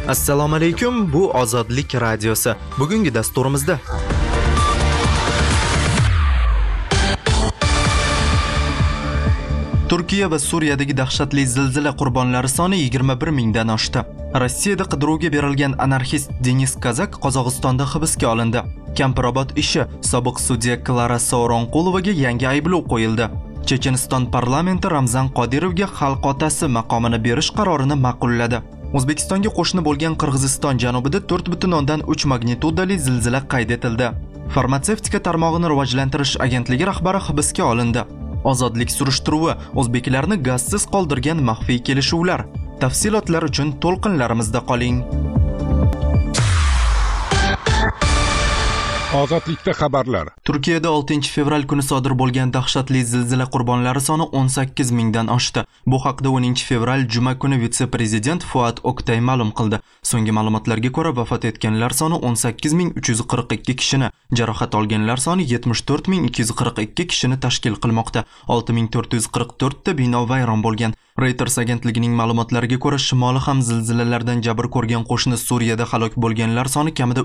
Assalomu alaykum, bu Ozodlik radiosi. Bugungi dasturimizda Turkiya va Suriyadagi dahshatli zilzila qurbonlari soni 21 mingdan oshdi. Rossiyada qidiruvga berilgan anarxist Denis Kazak Qozog'istonda hibsga olindi. Kampirobod ishi sobiq sudya Klara Sauronqulovaga yangi ayblov qo'yildi. Checheniston parlamenti Ramzan Qodirovga xalq otasi maqomini berish qarorini ma'qulladi. O'zbekistonga qo'shni bo'lgan Qirg'iziston janubida 4.3 magnitudali zilzila qayd etildi. Farmatsevtika tarmog'ini rivojlantirish agentligi rahbari hibsga olindi. Ozodlik surishtiruvi o'zbeklarni gazsiz qoldirgan maxfiy kelishuvlar. Tafsilotlar uchun to'lqinlarimizda qoling. Ozodlikda xabarlar. Turkiyada 6 fevral kuni sodir bo'lgan dahshatli zilzila qurbonlari soni 18 mingdan oshdi. Bu haqda 10 fevral juma kuni vitse-prezident Fuat Oktay ma'lum qildi. So'nggi ma'lumotlarga ko'ra vafot etganlar soni 18342 kishini, jarohat olganlar soni 74242 kishini tashkil qilmoqda. 6444 ta bino vayron bo'lgan. Reuters agentligining ma'lumotlariga ko'ra, shimoli ham zilzilalardan jabr ko'rgan qo'shni Suriyada halok bo'lganlar soni kamida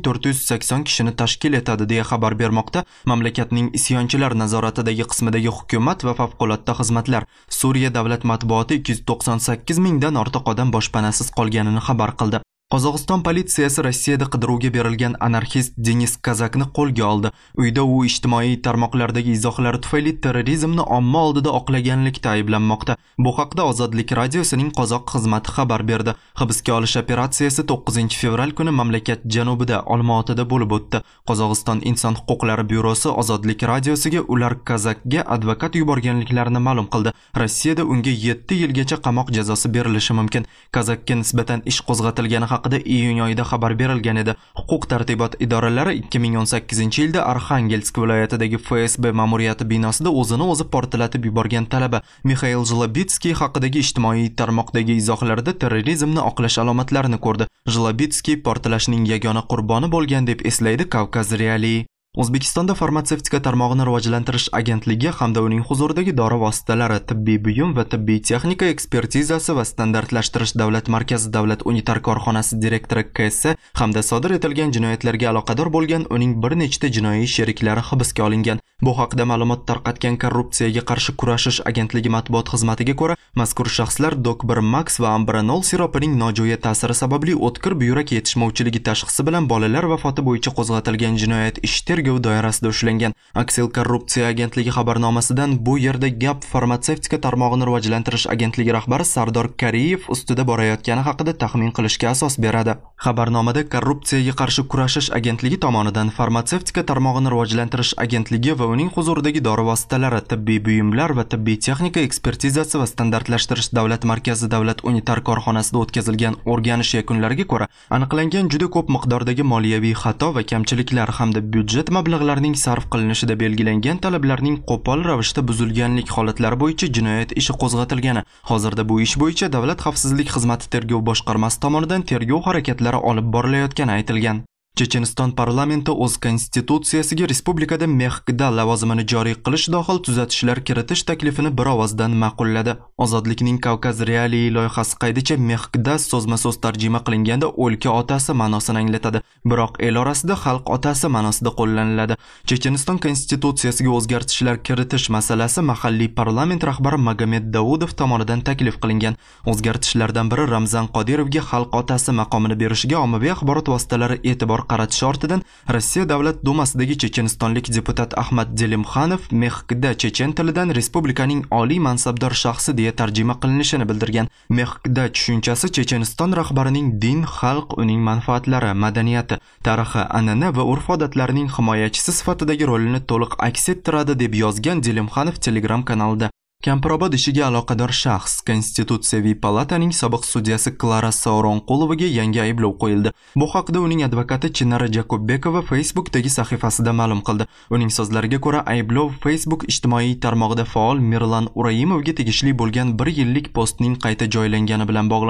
3480 kishini tashkil etadi deya xabar bermoqda. Mamlakatning isyonchilar nazoratidagi qismidagi hukumat va favqulodda xizmatlar. Suriya davlat matbuoti 298 mingdan ortiq odam boshpanasiz qolganini xabar qildi. Qozog'iston politsiyasi Rossiyada qidiruvga berilgan anarxist Denis Kazakni qo'lga oldi. Uyda u ijtimoiy tarmoqlardagi izohlari tufayli terrorizmni omma oldida oqlaganlikda ayblanmoqda. Bu haqda Ozodlik radiosining qozoq xizmati xabar berdi. Hibsga olish operatsiyasi 9 fevral kuni mamlakat janubida Olmaotada bo'lib o'tdi. Qozog'iston inson huquqlari byurosi Ozodlik radiosiga ular Kazakga advokat yuborganliklarini ma'lum qildi. Rossiyada unga 7 yilgacha qamoq jazosi berilishi mumkin. Kazakka nisbatan ish qo'zg'atilgani haqida iyun oyida xabar berilgan edi. Huquq tartibot idoralari 2018-yilda Arxangelsk viloyatidagi FSB ma'muriyati binosida o'zini o'zi portlatib yuborgan talaba Mikhail Zlobitskiy haqidagi ijtimoiy tarmoqdagi izohlarida terrorizmni oqlash alomatlarini ko'rdi. Zlobitskiy portlashning yagona qurboni bo'lgan deb eslaydi Kavkaz Reali. O'zbekistonda farmatsevtika tarmog'ini rivojlantirish agentligi hamda uning huzuridagi dori vositalari, tibbiy buyum va tibbiy texnika ekspertizasi va standartlashtirish davlat markazi davlat unitar korxonasi direktori KS hamda sodir etilgan jinoyatlarga aloqador bo'lgan uning bir nechta jinoiy sheriklari hibsga olingan. Bu haqda ma'lumot tarqatgan Korrupsiyaga qarshi kurashish agentligi matbuot xizmatiga ko'ra, mazkur shaxslar Dok1 Max va Ambranol siropining nojo'ya ta'siri sababli o'tkir buyrak yetishmovchiligi tashxisi bilan bolalar vafoti bo'yicha qo'zg'atilgan jinoyat ishi tergov doirasida ushlangan. Aksel korrupsiya agentligi xabarnomasidan bu yerda gap farmatsevtika tarmog'ini rivojlantirish agentligi rahbari Sardor Kariyev ustida borayotgani haqida taxmin qilishga asos beradi. Xabarnomada Korrupsiyaga qarshi kurashish agentligi tomonidan farmatsevtika tarmog'ini rivojlantirish agentligi va uning huzuridagi dori vositalari, tibbiy buyumlar va tibbiy texnika ekspertizasi va standartlashtirish davlat markazi davlat unitar korxonasida o'tkazilgan o'rganish yakunlariga ko'ra, aniqlangan juda ko'p miqdordagi moliyaviy xato va kamchiliklar hamda byudjet mablag'larning sarf qilinishida belgilangan talablarning qo'pol ravishda buzilganlik holatlari bo'yicha jinoyat ishi qo'zg'atilgani. Hozirda bu ish bo'yicha Davlat xavfsizlik xizmati tergov boshqarmasi tomonidan tergov harakatlari olib borilayotgani aytilgan. Checheniston parlamenti o'z konstitutsiyasiga respublikada Mexkda lavozimini joriy qilish dohil tuzatishlar kiritish taklifini bir ovozdan ma'qulladi. Ozodlikning Kavkaz Reali loyihasi qaydicha Mexkda so'zma-so'z tarjima qilinganda o'lka otasi ma'nosini anglatadi, biroq el orasida xalq otasi ma'nosida qo'llaniladi. Checheniston konstitutsiyasiga o'zgartishlar kiritish masalasi mahalliy parlament rahbari Magomed Daudov tomonidan taklif qilingan. O'zgartishlardan biri Ramzan Qodirovga xalq otasi maqomini berishiga ommaviy axborot vositalari e'tibor qaratish ortidan Rossiya Davlat dumasidagi chechenistonlik deputat Ahmad Delimxanov Mexkda chechen tilidan respublikaning oliy mansabdor shaxsi deya tarjima qilinishini bildirgan. Mexkda tushunchasi Checheniston rahbarining din, xalq, uning manfaatlari, madaniyati, tarixi, an'ana va urf-odatlarining himoyachisi sifatidagi rolini to'liq aks ettiradi deb yozgan Delimxanov Telegram kanalida. Kampirobod ishiga aloqador shaxs Konstitutsiyaviy palataning sobiq sudyasi Klara Sauronqulovaga yangi ayblov qo'yildi. Bu haqda uning advokati Chinara Jakubbekova Facebookdagi sahifasida ma'lum qildi. Uning so'zlariga ko'ra, ayblov Facebook ijtimoiy tarmog'ida faol Mirlan Uraimovga tegishli bo'lgan 1 yillik postning qayta joylangani bilan bog'liq.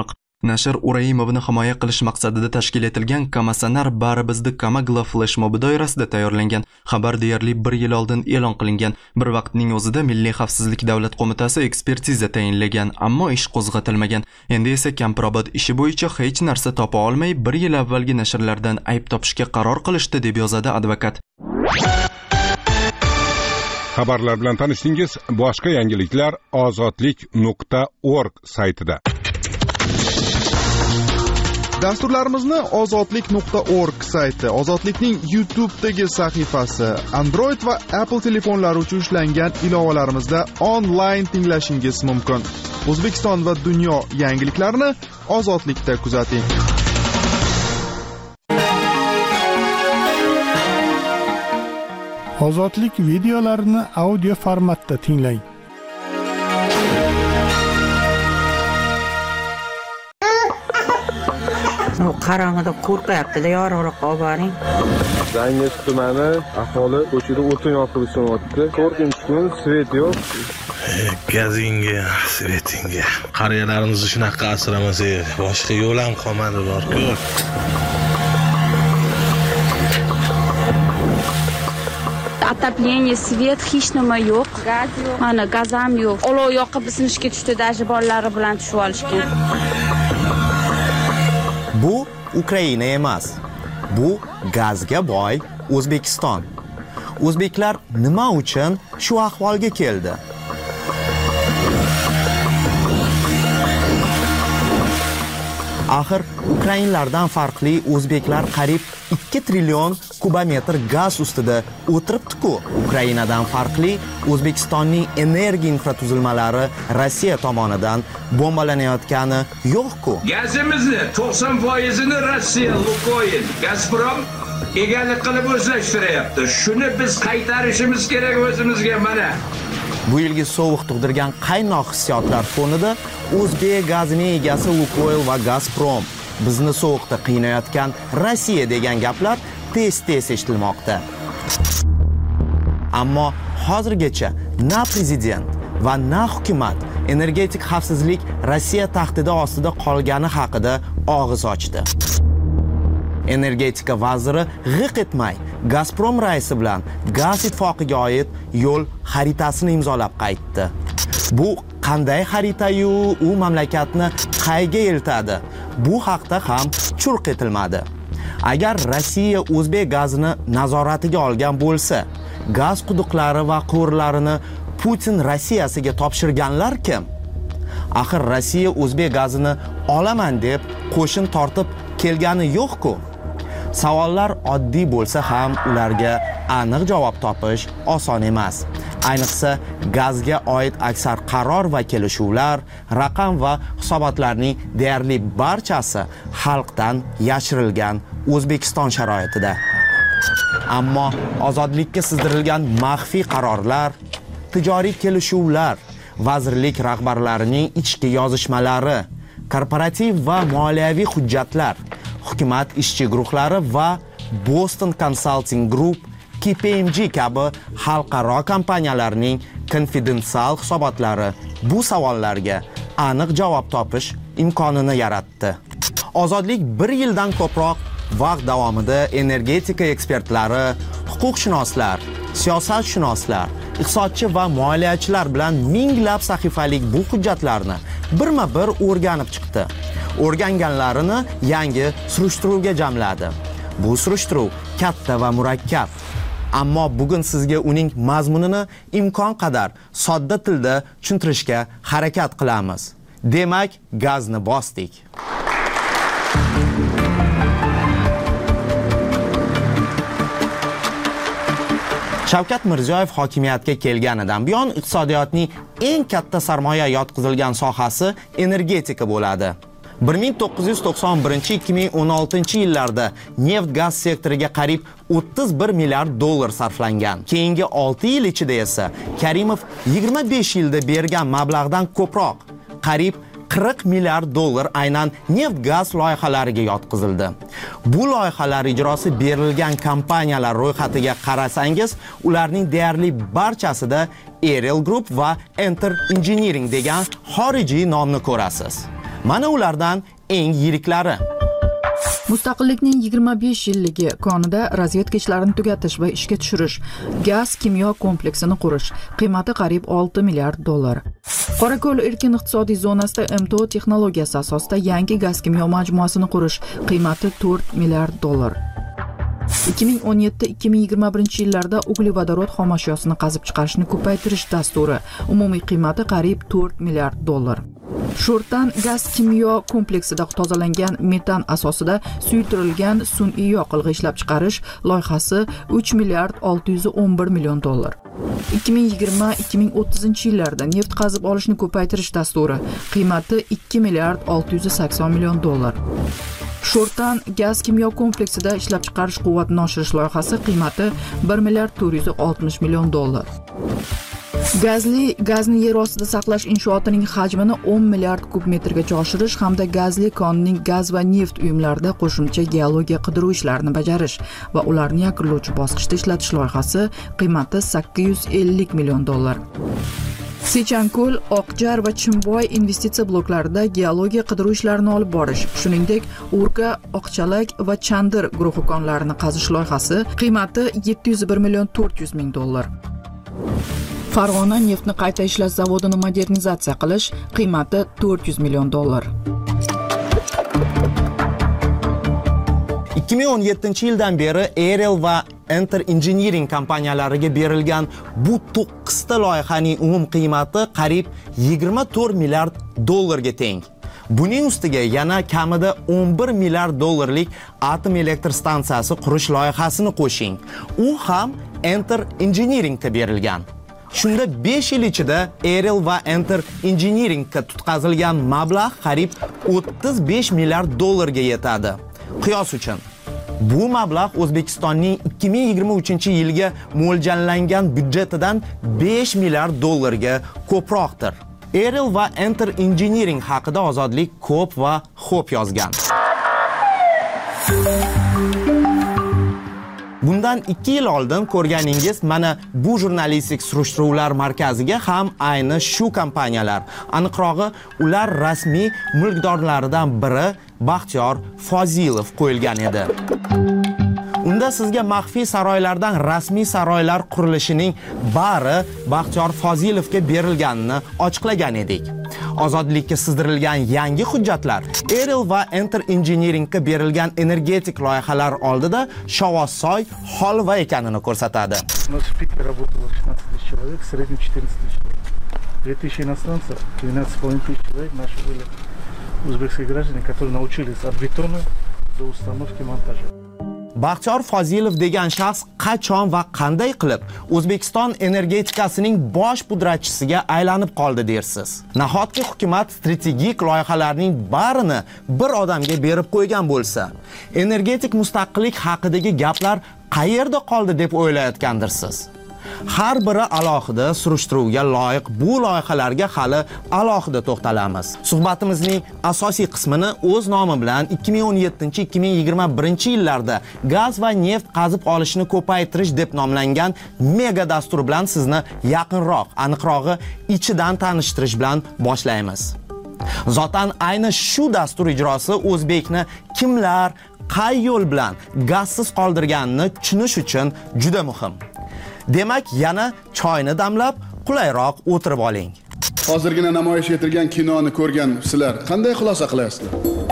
Nashr Uraimovni himoya qilish maqsadida tashkil etilgan Kamasanar bari bizni Kamagla fleshmobi doirasida tayyorlangan. Xabar deyarli 1 yil oldin e'lon qilingan. Bir vaqtning o'zida Milliy xavfsizlik davlat qo'mitasi ekspertiza tayinlagan, ammo ish qo'zg'atilmagan. Endi esa Kamprobod ishi bo'yicha hech narsa topa olmay 1 yil avvalgi nashrlardan ayb topishga qaror qilishdi, deb yozadi advokat. Xabarlar bilan tanishdingiz. Boshqa yangiliklar ozodlik.org saytida. Dasturlarimizni ozodlik.org sayti, Ozodlikning YouTube'dagi sahifasi, Android va Apple telefonlari uchun ishlangan ilovalarimizda onlayn tinglashingiz mumkin. O'zbekiston va dunyo yangiliklarini Ozodlikda kuzating. Ozodlik videolarini audio formatda tinglang. Qarang'ida qo'rqyapti-da, yorug'roqqa olib boring. Zangish tumani aholi ko'chada o'tin yoqib ishlayapti. 4 kun svet yo'q. Gazinga, svetinga. Qariyalarimizni shunaqa asramasak, boshqa yo'l ham qolmadi bor-ku. Отопление, свет, hech nima yo'q. Gaz yo'q. Mana gaz ham yo'q. Olov yoqib sinishga tushdi, даже bolalari bilan tushib olishgan. Bu Ukraina emas. Bu gazga boy O'zbekiston. O'zbeklar nima uchun shu ahvolga keldi? Axir ukrainlardan farqli o'zbeklar qariyb 2 trillion kubometr gaz ustida o'tiribdi-ku. Ukrainadan farqli O'zbekistonning energiya infratuzilmalari Rossiya tomonidan bombalanayotgani yo'q-ku. Gazimizni 90%ni Rossiya, Lukoil, Gazprom egalik qilib o'zlashtiryapti. Shuni biz qaytarishimiz kerak o'zimizga mana. Bu yilgi sovuq tug'dirgan qaynoq hissiyotlar fonida O'zbek gazining egasi Lukoil va Gazprom bizni sovuqda qiynayotgan Rossiya degan gaplar tez-tez eshitilmoqda. Ammo hozirgacha na prezident va na hukumat energetik xavfsizlik Rossiya tahdidi ostida qolgani haqida og'iz ochdi. Energetika vaziri g'iq etmay Gazprom raisi bilan gaz ittifoqiga oid yo'l xaritasini imzolab qaytdi. Bu qanday xarita-yu, u mamlakatni qayga eltadi? Bu haqda ham churq etilmadi. Agar Rossiya O'zbek gazini nazoratiga olgan bo'lsa, gaz quduqlari va quvurlarini Putin Rossiyasiga topshirganlar kim? Axir Rossiya O'zbek gazini olaman deb qo'shin tortib kelgani yo'q-ku. Savollar oddiy bo'lsa ham ularga aniq javob topish oson emas. Ayniqsa gazga oid aksar qaror va kelishuvlar, raqam va hisobotlarning deyarli barchasi xalqdan yashirilgan O'zbekiston sharoitida. Ammo ozodlikka sizdirilgan maxfiy qarorlar, tijoriy kelishuvlar, vazirlik rahbarlarining ichki yozishmalari, korporativ va moliyaviy hujjatlar, hukumat ishchi guruhlari va Boston Consulting Group, KPMG kabi xalqaro kompaniyalarning konfidensial hisobotlari bu savollarga aniq javob topish imkonini yaratdi. Ozodlik 1 yildan ko'proq vaqt davomida energetika ekspertlari, huquqshunoslar, siyosatshunoslar, iqtisodchi va moliyachilar bilan minglab sahifalik bu hujjatlarni birma-bir o'rganib chiqdi. O'rganganlarini yangi surishtiruvga jamladi. Bu surishtiruv katta va murakkab. Ammo bugun sizga uning mazmunini imkon qadar sodda tilda tushuntirishga harakat qilamiz. Demak, gazni bosdik. Shavkat Mirziyoyev hokimiyatga kelganidan buyon iqtisodiyotning eng katta sarmoya yotqizilgan sohasi energetika bo'ladi. 1991-2016 yillarda neft-gaz sektoriga qariyb 31 milliard dollar sarflangan. Keyingi 6 yil ichida esa Karimov 25 yilda bergan mablag'dan ko'proq, qariyb 40 milliard dollar aynan neft-gaz loyihalariga yotqizildi. Bu loyihalar ijrosi berilgan kompaniyalar ro'yxatiga qarasangiz, ularning deyarli barchasida Ariel Group va Enter Engineering degan xorijiy nomni ko'rasiz. Mana ulardan eng yiriklari. Mustaqillikning 25 yilligi konida razvedka ishlarini tugatish va ishga tushirish, gaz kimyo kompleksini qurish, qiymati qariyb 6 milliard dollar. Qorako'l erkin iqtisodiy zonasida MTO texnologiyasi asosida yangi gaz kimyo majmuasini qurish, qiymati 4 milliard dollar. 2017-2021 yillarda uglevodorod xomashyosini qazib chiqarishni ko'paytirish dasturi, umumiy qiymati qariyb 4 milliard dollar. Sho'rtan gaz kimyo kompleksida tozalangan metan asosida suyultirilgan sun'iy yoqilg'i ishlab chiqarish loyihasi 3 milliard 611 million dollar. 2020-2030 yillarda neft qazib olishni ko'paytirish dasturi, qiymati 2 milliard 680 million dollar. Sho'rtan gaz kimyo kompleksida ishlab chiqarish quvvatini oshirish loyihasi, qiymati 1 milliard 460 million dollar. Gazni yer ostida saqlash inshootining hajmini 10 milliard kub metrgacha oshirish hamda gazli konning gaz va neft uyumlarida qo'shimcha geologiya qidiruv ishlarini bajarish va ularni yakunlovchi bosqichda ishlatish loyihasi, qiymati 850 million dollar. Sechanko'l, Oqjar va Chimboy investitsiya bloklarida geologiya qidiruv ishlarini olib borish, shuningdek, Urka, Oqchalak va Chandir guruhi konlarini qazish loyihasi, qiymati 701 million 400 ming dollar. Farg'ona neftni qayta ishlash zavodini modernizatsiya qilish, qiymati 400 million dollar. 2017 yildan beri Aerial va Enter Engineering kompaniyalariga berilgan bu 9 ta loyihaning umum qiymati qariyb 24 milliard dollarga teng. Buning ustiga yana kamida 11 milliard dollarlik atom elektr stansiyasi qurish loyihasini qo'shing. U ham Enter Engineeringga berilgan. Shunda 5 yil ichida Aerial va Enter Engineeringga tutqazilgan mablag' qariyb 35 milliard dollarga yetadi. Qiyos uchun, bu mablag' O'zbekistonning 2023-yilga mo'ljallangan byudjetidan 5 milliard dollarga ko'proqdir. Aerial va Enter Engineering haqida Ozodlik ko'p va xo'p yozgan. Bundan 2 yil oldin ko'rganingiz mana bu jurnalistik surishtiruvlar markaziga ham ayni shu kompaniyalar, aniqrog'i ular rasmiy mulkdorlaridan biri Baxtiyor Fozilov qo'yilgan edi. Unda sizga maxfiy saroylardan rasmiy saroylar qurilishining bari Baxtiyor Fozilovga berilganini ochiqlagan edik. Ozodlikka sizdirilgan yangi hujjatlar Aerial va Enter Engineeringga berilgan energetik loyihalar oldida Shovossoy holva ekanini ko'rsatadi. У нас в пике работало 16 тысяч человек, в среднем 14 тысяч человек. 2000 иностранцев, 12,5 тысяч человек наши были узбекские граждане, которые научились от бетона до установки монтажа. Baxtiyor Fozilov degan shaxs qachon va qanday qilib O'zbekiston energetikasining bosh pudratchisiga aylanib qoldi dersiz? Nahotki hukumat strategik loyihalarning barini bir odamga berib qo'ygan bo'lsa, energetik mustaqillik haqidagi gaplar qayerda qoldi deb o'ylayotgandirsiz? Har biri alohida surishtiruvga loyiq bu loyihalarga hali alohida to'xtalamiz. Suhbatimizning asosiy qismini o'z nomi bilan 2017-2021 yillarda gaz va neft qazib olishni ko'paytirish deb nomlangan mega dastur bilan sizni yaqinroq, aniqrog'i ichidan tanishtirish bilan boshlaymiz. Zotan ayni shu dastur ijrosi o'zbekni kimlar, qay yo'l bilan gazsiz qoldirganini tushunish uchun juda muhim. Demak, yana choyni damlab, qulayroq o'tirib oling. Hozirgina namoyish etilgan kinoni ko'rgan sizlar qanday xulosa qilasizlar?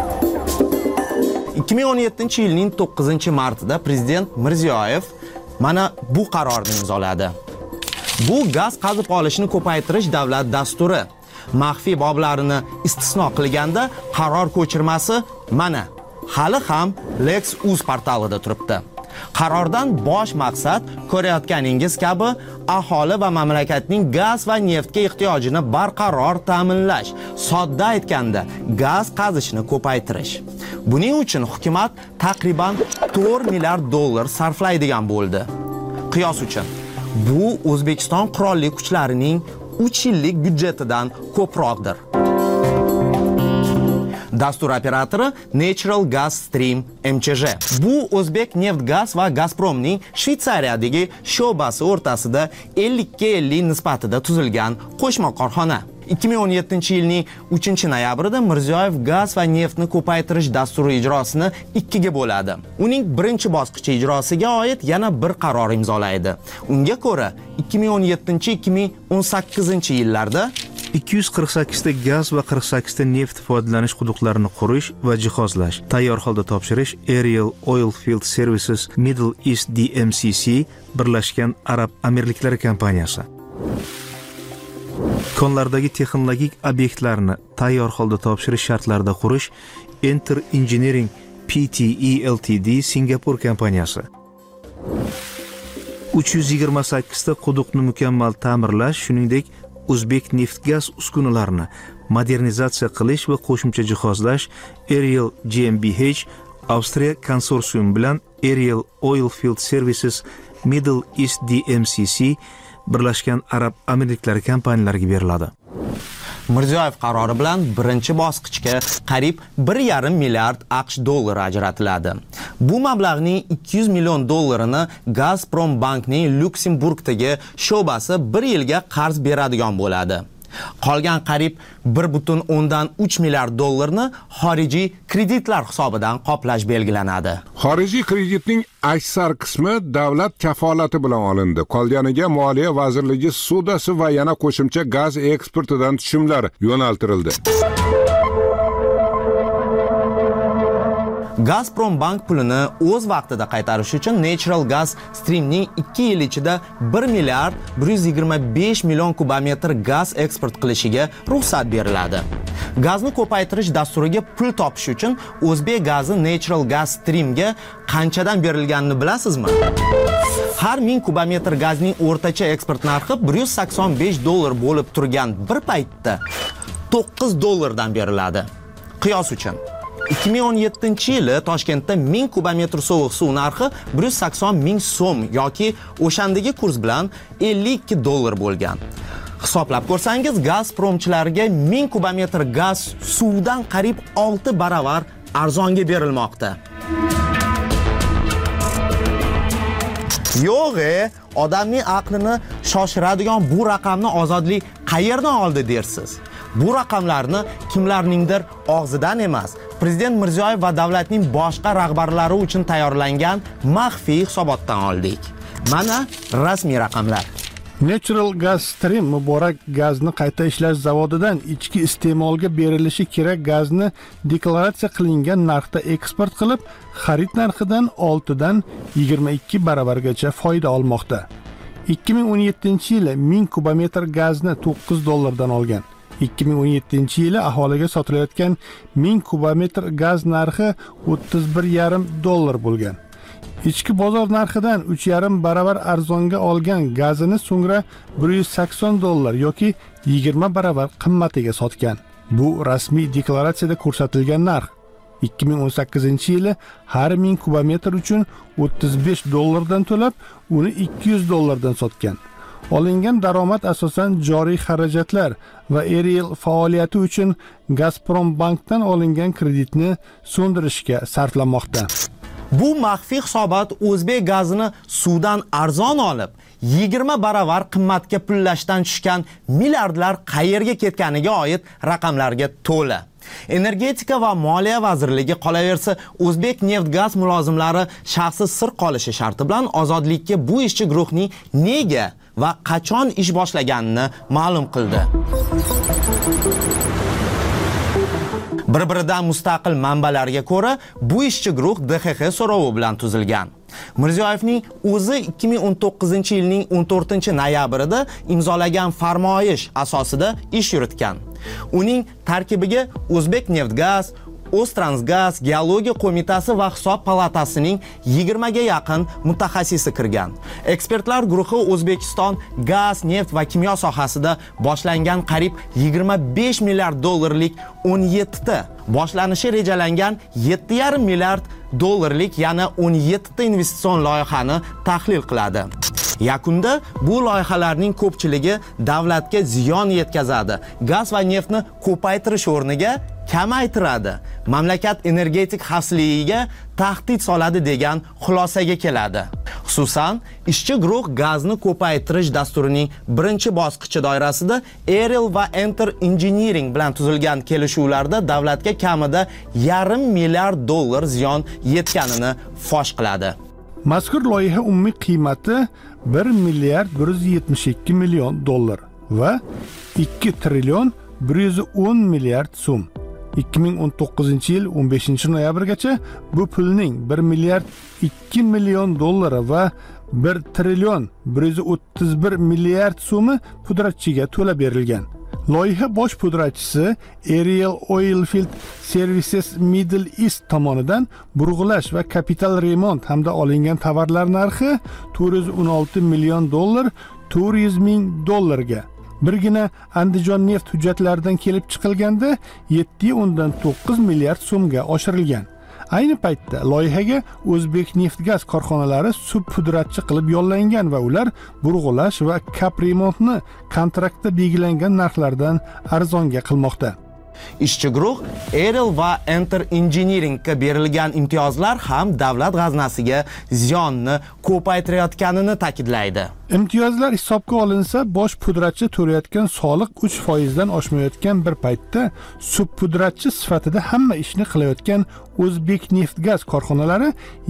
2017-yilning 9-martida prezident Mirziyoyev mana bu qarorni imzoladi. Bu gaz qazib olishni ko'paytirish davlat dasturi. Maxfiy boblarini istisno qilganda qaror ko'chirmasi mana hali ham Lex.uz portalida turibdi. Qarordan bosh maqsad ko'rayotganingiz kabi aholi va mamlakatning gaz va neftga ehtiyojini barqaror ta'minlash, sodda aytganda gaz qazishni ko'paytirish. Buning uchun hukumat taqriban 4 milliard dollar sarflaydigan bo'ldi. Qiyos uchun, bu O'zbekiston qurolli kuchlarining 3 yillik byudjetidan ko'proqdir. Dastur operatori Natural Gas Stream MCJ. Bu O'zbek Neft Gaz va Gazpromning Shveysariyadagi sho'basi o'rtasida 50-50 nisbatida tuzilgan qo'shma korxona. 2017-yilning 3-noyabrida Mirziyoyev gaz va neftni ko'paytirish dasturi ijrosini 2ga bo'ladi. Uning birinchi bosqichi ijrosiga oid yana bir qaror imzolaydi. Unga ko'ra 2017-2018-yillarda 248 ta gaz va 48 ta neft foydalanish quduqlarini qurish va jihozlash, tayyor holda topshirish Aerial Oilfield Services Middle East DMCC Birlashgan Arab Amirliklari kompaniyasi. Konlardagi texnologik obyektlarni tayyor holda topshirish shartlarida qurish Enter Engineering PTE Ltd Singapur kompaniyasi. 328 ta quduqni mukammal ta'mirlash, shuningdek O'zbek neft-gaz uskunalarini modernizatsiya qilish va qo'shimcha jihozlash Aerial GmbH Avstriya konsorsium bilan Aerial Oilfield Services Middle East DMCC Birlashgan Arab Amirliklari kompaniyalariga beriladi. Mirziyoyev qarori bilan birinchi bosqichga qariyb 1,5 milliard AQSh dollari ajratiladi. Bu mablag'ning 200 million dollarini Gazprom bankning Lyuksemburgdagi sho'basi 1 yilga qarz beradigan bo'ladi. Qolgan qariyb 1,3 milliard dollarni xorijiy kreditlar hisobidan qoplash belgilanadi. Xorijiy kreditning aksar qismi davlat kafolati bilan olindi. Qolganiga Moliya vazirligi sudasi va yana qo'shimcha gaz eksportidan tushumlar yo'naltirildi. Gazprom bank pulini o'z vaqtida qaytarish uchun Natural Gas Streamning 2 yil ichida 1 milliard 125 million kubometr gaz eksport qilishiga ruxsat beriladi. Gazni ko'paytirish dasturiga pul topish uchun O'zbek gazi Natural Gas Streamga qanchadan berilganini bilasizmi? Har 1000 kubometr gazning o'rtacha eksport narxi 185 dollar bo'lib turgan bir paytda 9 dollardan beriladi. Qiyos uchun 2017-yili Toshkentda 1000 kubometr sovuq suv narxi 180 ming so'm yoki o'shandagi kurs bilan 52 dollar bo'lgan. Hisoblab ko'rsangiz, Gazpromchilarga 1000 kubometr gaz suvdan qariyb 6 baravar arzonga berilmoqda. Yo'q, odamning aqlini shoshiradigan bu raqamni Ozodlik qayerdan oldi dersiz? Bu raqamlarni kimlarningdir og'zidan emas, Prezident Mirziyoyev va davlatning boshqa rahbarlari uchun tayyorlangan maxfiy hisobotdan oldik. Mana rasmiy raqamlar. Natural Gas Stream muborak gazni qayta ishlash zavodidan ichki iste'molga berilishi kerak gazni deklaratsiya qilingan narxda eksport qilib, xarid narxidan 6 dan 22 baravargacha foyda olmoqda. 2017-yili 1000 kubometr gazni 9 dollardan olgan. 2017-yili aholiga sotilayotgan 1000 kubometr gaz narxi 31,5 dollar bo'lgan. Ichki bozor narxidan 3,5 baravar arzonga olgan gazini so'ngra 180 dollar yoki 20 baravar qimmatiga sotgan. Bu rasmiy deklaratsiyada ko'rsatilgan narx. 2018-yili har 1000 kubometr uchun 35 dollardan to'lab, uni 200 dollardan sotgan. Olingan daromad asosan joriy xarajatlar va Aerial faoliyati uchun Gazprom bankdan olingan kreditni so'ndirishga sarflanmoqda. Bu maxfiy hisobot O'zbek gazini suvdan arzon olib, 20 baravar qimmatga pullashdan tushgan milliardlar qayerga ketganiga oid raqamlarga to'la. Energetika va Moliya vazirligi qolaversa, O'zbek neft-gaz mulozimlari shaxsi sir qolishi sharti bilan Ozodlikka bu ishchi guruhning nega va qachon ish boshlaganini ma'lum qildi. Bir-biridan mustaqil manbalarga ko'ra, bu ishchi guruh DXX so'rovi bilan tuzilgan. Mirziyoyevning o'zi 2019-yilning 14-noyabrida imzolagan farmoyish asosida ish yuritgan. Uning tarkibiga O'zbek neft-gaz, O'ztransgaz, Geologiya qo'mitasi va Hisob palatasining 20 ga yaqin mutaxassisi kirgan. Ekspertlar guruhi O'zbekiston gaz, neft va kimyo sohasida boshlangan qariyb 25 milliard dollarlik 17 ta, boshlanishi rejalangan 7,5 milliard dollarlik yana 17 ta investitsion loyihani tahlil qiladi. Yakunda bu loyihalarning ko'pchiligi davlatga ziyon yetkazadi. Gaz va neftni ko'paytirish o'rniga kamaytiradi. Mamlakat energetik xavfsizligiga tahdid soladi degan xulosaga keladi. Xususan, ishchi guruh gazni ko'paytirish dasturining birinchi bosqichi doirasida Aerial va Enter Engineering bilan tuzilgan kelishuvlarda davlatga kamida $500 milliard ziyon yetganini fosh qiladi. Mazkur loyiha umumiy qiymati $1,172 million va 2 trillion 110 milliard so'm. 2019-yil 15-noyabrgacha bu pulning $1,2 million va 1 trillion 131 milliard so'mi pudratchiga to'lab berilgan. Loyiha bosh pudratchisi Aerial Oilfield Services Middle East tomonidan burg'ulash va kapital remont hamda olingan tovarlar narxi $416 million, $400 ming ga. Birgina Andijon neft hujjatlaridan kelib chiqilganda 7.9 milliard so'mga oshirilgan. Ayni paytda loyihaga O'zbek Neftgaz korxonalari subpudratchi qilib yollangan va ular burg'ulash va kapremontni kontraktda belgilangan narxlardan arzonga qilmoqda. Ishchi guruh Aerial va Enter Engineeringga berilgan imtiyozlar ham davlat g'aznasiga ziyonni ko'paytirayotganini ta'kidlaydi. Imtiyozlar hisobga olinsa, bosh pudratchi to'layotgan soliq 3% dan oshmayotgan bir paytda subpudratchi sifatida hamma ishni qilayotgan O'zbek Neftgaz korxonalari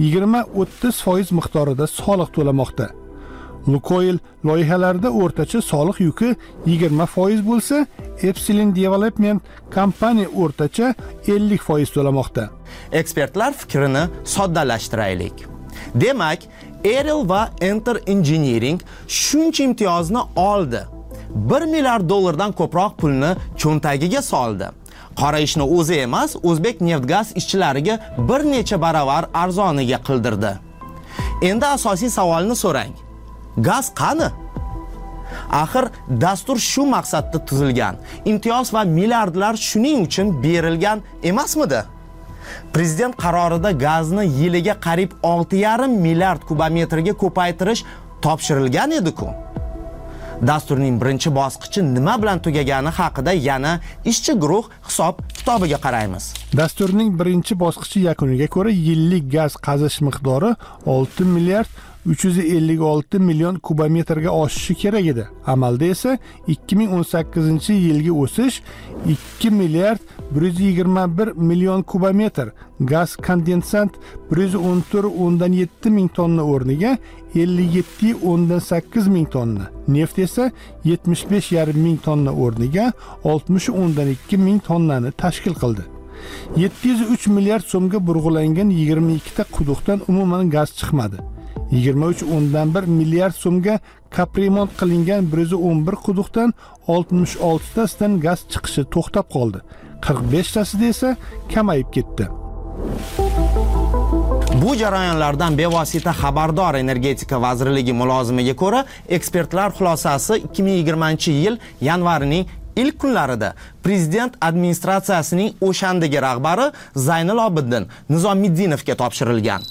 20-30% miqdorida soliq to'lamoqda. Lukoil loyihalarida o'rtacha soliq yuki 20% bo'lsa, Epsilon Development kompaniya o'rtacha 50% to'lamoqda. Ekspertlar fikrini soddalashtiraylik. Demak, Aerial va Enter Engineering shuncha imtiyozni oldi. $1 milliard dan ko'proq pulni cho'ntagiga soldi. Qora ishni o'zi emas, O'zbek Neftgaz ishchilariga bir necha baravar arzoniga qildirdi. Endi asosiy savolni so'rang. Gaz qani? Axir dastur shu maqsadda tuzilgan. Imtiyoz va milliardlar shuning uchun berilgan emasmidi? Prezident qarorida gazni yiliga qariyb 6,5 milliard kubometrga ko'paytirish topshirilgan edi-ku. Dasturning birinchi bosqichi nima bilan tugagani haqida yana ishchi guruh hisob kitobiga qaraymiz. Dasturning birinchi bosqichi yakuniga ko'ra yillik gaz qazish miqdori 6 milliard 356 million kubometrga oshishi kerak edi. Amalda esa 2018-yilgi o'sish 2 milliard 121 million kubometr, gaz kondensat 114.7 ming tonna o'rniga 57.8 ming tonna, neft esa 75.5 ming tonna o'rniga 60.2 ming tonnani tashkil qildi. 703 milliard so'mga burg'ulangan 22 ta quduqdan umuman gaz chiqmadi. 23.1 milliard so'mga kapremont qilingan 111 quduqdan 66 tasidan gaz chiqishi to'xtab qoldi. 45 tasida esa kamayib ketdi. Bu jarayonlardan bevosita xabardor Energetika vazirligi mulozimiga ko'ra, ekspertlar xulosasi 2020-yil yanvarining ilk kunlarida prezident administratsiyasining o'shandagi rahbari Zaynul Obiddin Nizomiddinovga topshirilgan.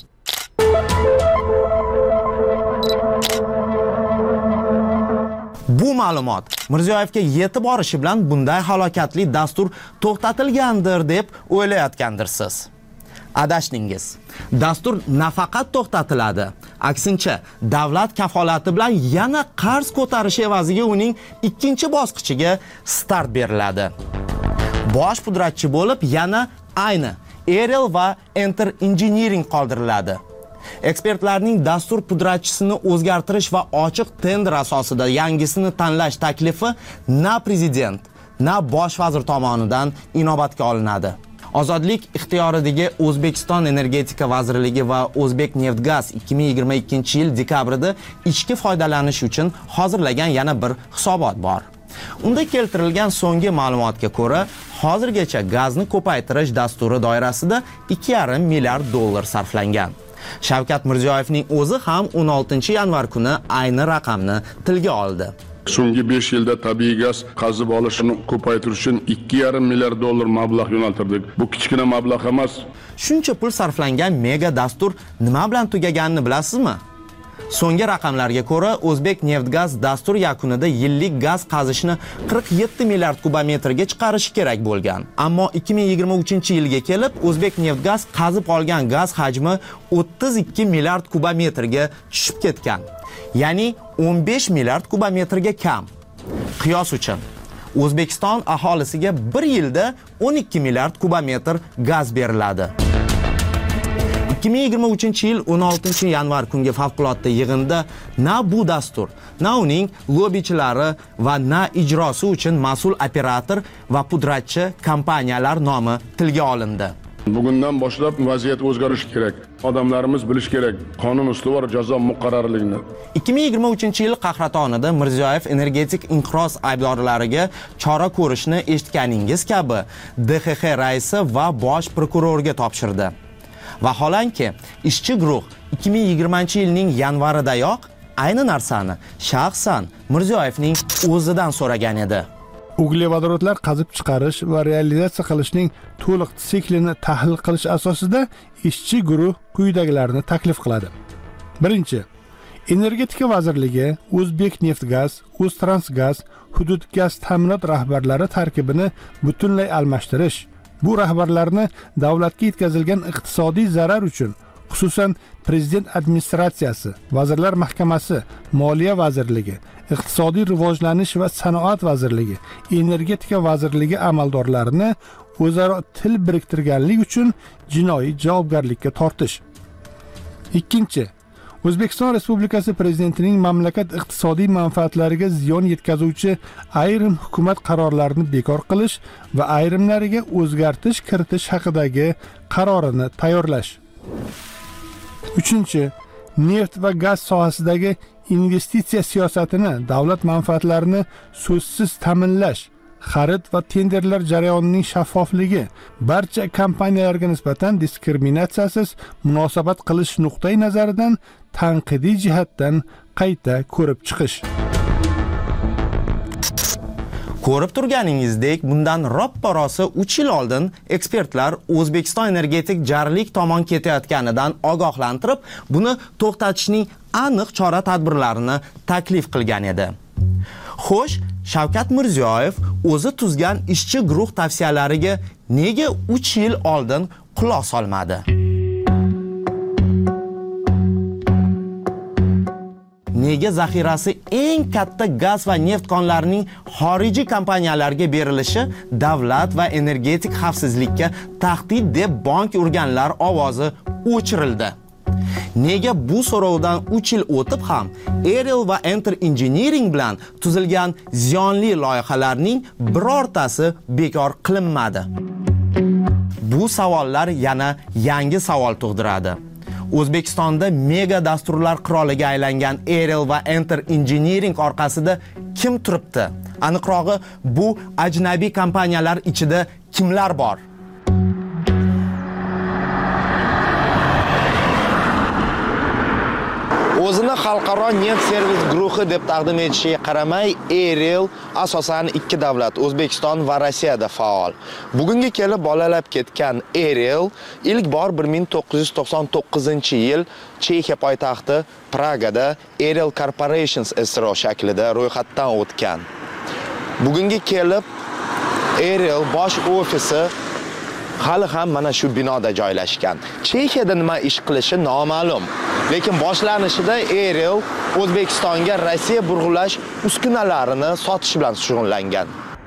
Bu ma'lumot Mirziyoyevga yetib borishi bilan bunday halokatli dastur to'xtatilgandir deb o'ylayotgandirsiz. Adashdingiz. Dastur nafaqat to'xtatiladi, aksincha davlat kafolati bilan yana qarz ko'tarish evaziga uning ikkinchi bosqichiga start beriladi. Bosh pudratchi bo'lib yana ayni Aerial va Enter Engineering qoldiriladi. Ekspertlarning dastur pudratchisini o'zgartirish va ochiq tender asosida yangisini tanlash taklifi na prezident, na bosh vazir tomonidan inobatga olinadi. Ozodlik ixtiyoridagi O'zbekiston Energetika vazirligi va O'zbek Neftgaz 2022-yil dekabrida ichki foydalanish uchun hozirlagan yana bir hisobot bor. Unda keltirilgan so'nggi ma'lumotga ko'ra, hozirgacha gazni ko'paytirish dasturi doirasida 2,5 milliard dollar sarflangan. Shavkat Mirziyoyevning o'zi ham 16-yanvar kuni ayni raqamni tilga oldi. So'nggi 5 yilda tabiiy gaz qazib olishini ko'paytirish uchun 2,5 milliard dollar mablag' yo'naltirdik. Bu kichkina mablag' emas. Shuncha pul sarflangan mega dastur nima bilan tugaganini bilasizmi? So'nggi raqamlarga ko'ra, O'zbekneftgaz dastur yakunida yillik gaz qazishni 47 milliard kubometrga chiqarishi kerak bo'lgan. Ammo 2023-yilga kelib, O'zbekneftgaz qazib olgan gaz hajmi 32 milliard kubometrga tushib ketgan. Ya'ni 15 milliard kubometrga kam. Qiyos uchun, O'zbekiston aholisiga 1 yilda 12 milliard kubometr gaz beriladi. 2023-yil 16-yanvar kungi favqulodda yig'inda na bu dastur, na uning lobbichilari va na ijrosi uchun mas'ul operator va pudratchi kompaniyalar nomi tilga olindi. Bugundan boshlab vaziyat o'zgarishi kerak. Odamlarimiz bilish kerak, qonun ustuvor jazo muqarrarligini. 2023-yil qahratonida Mirziyoyev energetik inqiroz aybdorlariga chora ko'rishni eshitganingiz kabi DXX raisi va bosh prokurorga topshirdi. Vaholanki, ishchi guruh 2020-yilning yanvaridayoq ayni narsani shaxsan Mirziyoyevning o'zidan so'ragan edi. Uglevodorodlar qazib chiqarish va realizatsiya qilishning to'liq siklini tahlil qilish asosida ishchi guruh quyidagilarni taklif qiladi. Birinchi, Energetika vazirligi O'zbekneftgaz, O'ztransgaz, hudud gaz ta'minot rahbarlari tarkibini butunlay almashtirish, bu rahbarlarni davlatga yetkazilgan iqtisodiy zarar uchun, xususan Prezident administratsiyasi, Vazirlar Mahkamasi, Moliya vazirligi, Iqtisodiy rivojlanish va sanoat vazirligi, Energetika vazirligi amaldorlarini o'zaro til biriktirganlik uchun jinoiy javobgarlikka tortish. Ikkinchi, O'zbekiston Respublikasi Prezidentining mamlakat iqtisodiy manfaatlariga ziyon yetkazuvchi ayrim hukumat qarorlarini bekor qilish va ayrimlariga o'zgartish kiritish haqidagi qarorini tayyorlash. Uchinchi, neft va gaz sohasidagi investitsiya siyosatini, davlat manfaatlarini so'zsiz ta'minlash, xarid va tenderlar jarayonining shaffofligi, barcha kompaniyalarga nisbatan diskriminatsiyasiz munosabat qilish nuqtai nazaridan tanqidiy jihatdan qayta ko'rib chiqish. Ko'rib turganingizdek, bundan roppa-rosa 3 yil oldin ekspertlar O'zbekiston energetik jarlik tomon ketayotganidan ogohlantirib, buni to'xtatishning aniq chora-tadbirlarini taklif qilgan edi. Xo'sh, Shavkat Mirziyoyev o'zi tuzgan ishchi guruh tavsiyalariga nega 3 yil oldin quloq solmadi? Nega zaxirasi eng katta gaz va neft konlarining xorijiy kompaniyalarga berilishi davlat va energetik xavfsizlikka tahdid deb bank urganlar ovozi o'chirildi? Nega bu so'rovdan 3 yil o'tib ham Aerial va Enter Engineering bilan tuzilgan ziyonli loyihalarning birortasi bekor qilinmadi? Bu savollar yana yangi savol tug'diradi. O'zbekistonda mega dasturlar qiroliga aylangan Aerial va Enter Engineering orqasida kim turibdi? Aniqrog'i, bu ajnabiy kompaniyalar ichida kimlar bor? O'zini xalqaro neft servis guruhi deb taqdim etishiga qaramay, Aerial asosan ikki davlat, O'zbekiston va Rossiyada faol. Bugunga kelib bolalab ketgan Aerial ilk bor 1999-yil Chexiya poytaxti Pragada Aerial Corporations SRO shaklida ro'yxatdan o'tgan. Bugunga kelib Aerial bosh ofisi hali ham mana shu binoda joylashgan. Chexiyada nima ish qilishi noma'lum. Lekin boshlanishida Aerial O'zbekistonga Rossiya burg'ulash uskunalarini sotish bilan shug'ullangan.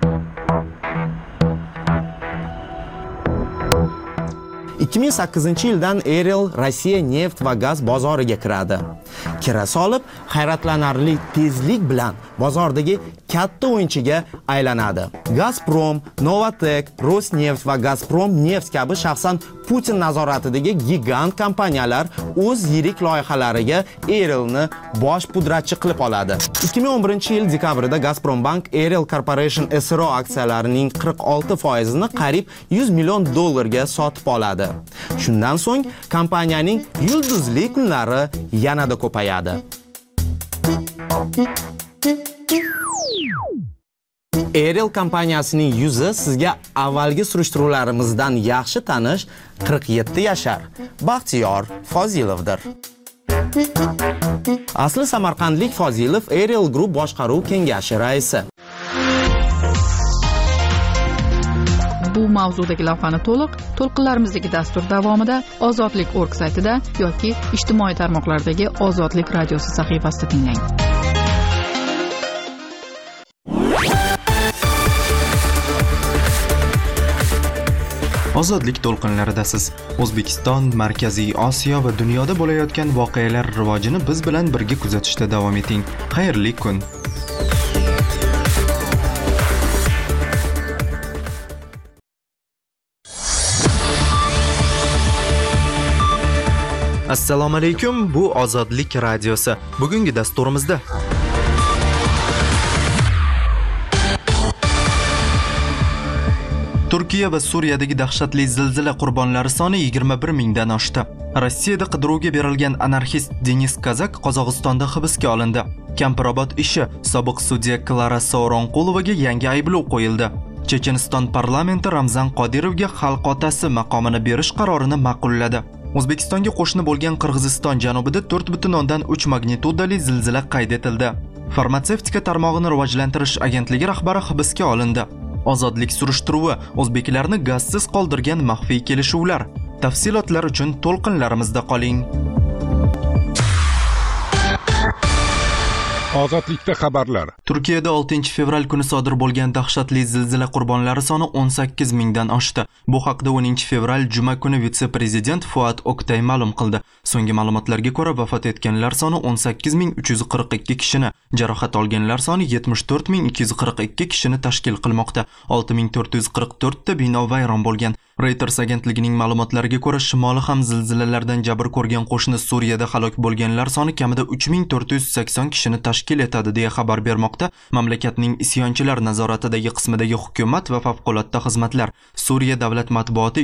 ...2008-yildan Aerial Rossiya neft va gaz bozoriga kiradi. Kira solib, hayratlanarli tezlik bilan bozordagi katta o'yinchiga aylanadi. Gazprom, Novatek, Rosneft va Gazprom Neft kabi shaxsan Putin nazoratidagi gigant kompaniyalar o'z yirik loyihalariga Aerialni bosh pudratchi qilib oladi. 2011-yil dekabrida Gazprombank Aerial Corporation SRO aksiyalarining 46%ni qariyb $100 million sotib oladi. Shundan so'ng kompaniyaning yulduzli kunlari yanada ko'payadi. Aerial kompaniyasining yuzi sizga avvalgi surishtiruvlarimizdan yaxshi tanish 47 yashar Baxtiyor Fozilovdir. Asli samarqandlik Fozilov Aerial Group boshqaruv kengashi raisi. Bu mavzudagi lavhani to'lqinlarimizdagi dastur davomida ozodlik.org saytida yoki ijtimoiy tarmoqlardagi Ozodlik radiosi sahifasida tinglang. Ozodlik to'lqinlaridasiz. O'zbekiston, Markaziy Osiyo va dunyoda bo'layotgan voqealar rivojini biz bilan birga kuzatishda davom eting. Xayrli kun. Assalomu alaykum, bu Ozodlik radiosi. Bugungi dasturimizda Turkiya va Suriyadagi dahshatli zilzila qurbonlari soni 21 mingdan oshdi. Rossiyada qidiruvga berilgan anarxist Denis Kazak Qozog'istonda hibsga olindi. Kampirobod ishi sobiq sudya Klara Sauronqulovaga yangi ayblov qo'yildi. Checheniston parlamenti Ramzan Qodirovga xalq otasi maqomini berish qarorini ma'qulladi. O'zbekistonga qo'shni bo'lgan Qirg'iziston janubida 4.3 magnitudali zilzila qayd etildi. Farmatsevtika tarmog'ini rivojlantirish agentligi rahbari hibsga olindi. Ozodlik surishtiruvi o'zbeklarni gazsiz qoldirgan maxfiy kelishuvlar. Tafsilotlar uchun to'lqinlarimizda qoling. Ozodlikda xabarlar. Turkiyada 6 fevral kuni sodir bo'lgan dahshatli zilzila qurbonlari soni 18 mingdan oshdi. Bu haqda 10 fevral juma kuni vitse-prezident Fuat Oktay ma'lum qildi. So'nggi ma'lumotlarga ko'ra vafot etganlar soni 18342 kishini, jarohat olganlar soni 74242 kishini tashkil qilmoqda. 6444 ta bino vayron bo'lgan. Reuters agentligining ma'lumotlariga ko'ra, shimoli ham zilzilalardan jabr ko'rgan qo'shni Suriyada halok bo'lganlar soni kamida 3480 kishini tashkil etadi deya xabar bermoqda mamlakatning isyonchilar nazoratidagi qismidagi hukumat va favqulodda xizmatlar. Suriya davlat matbuoti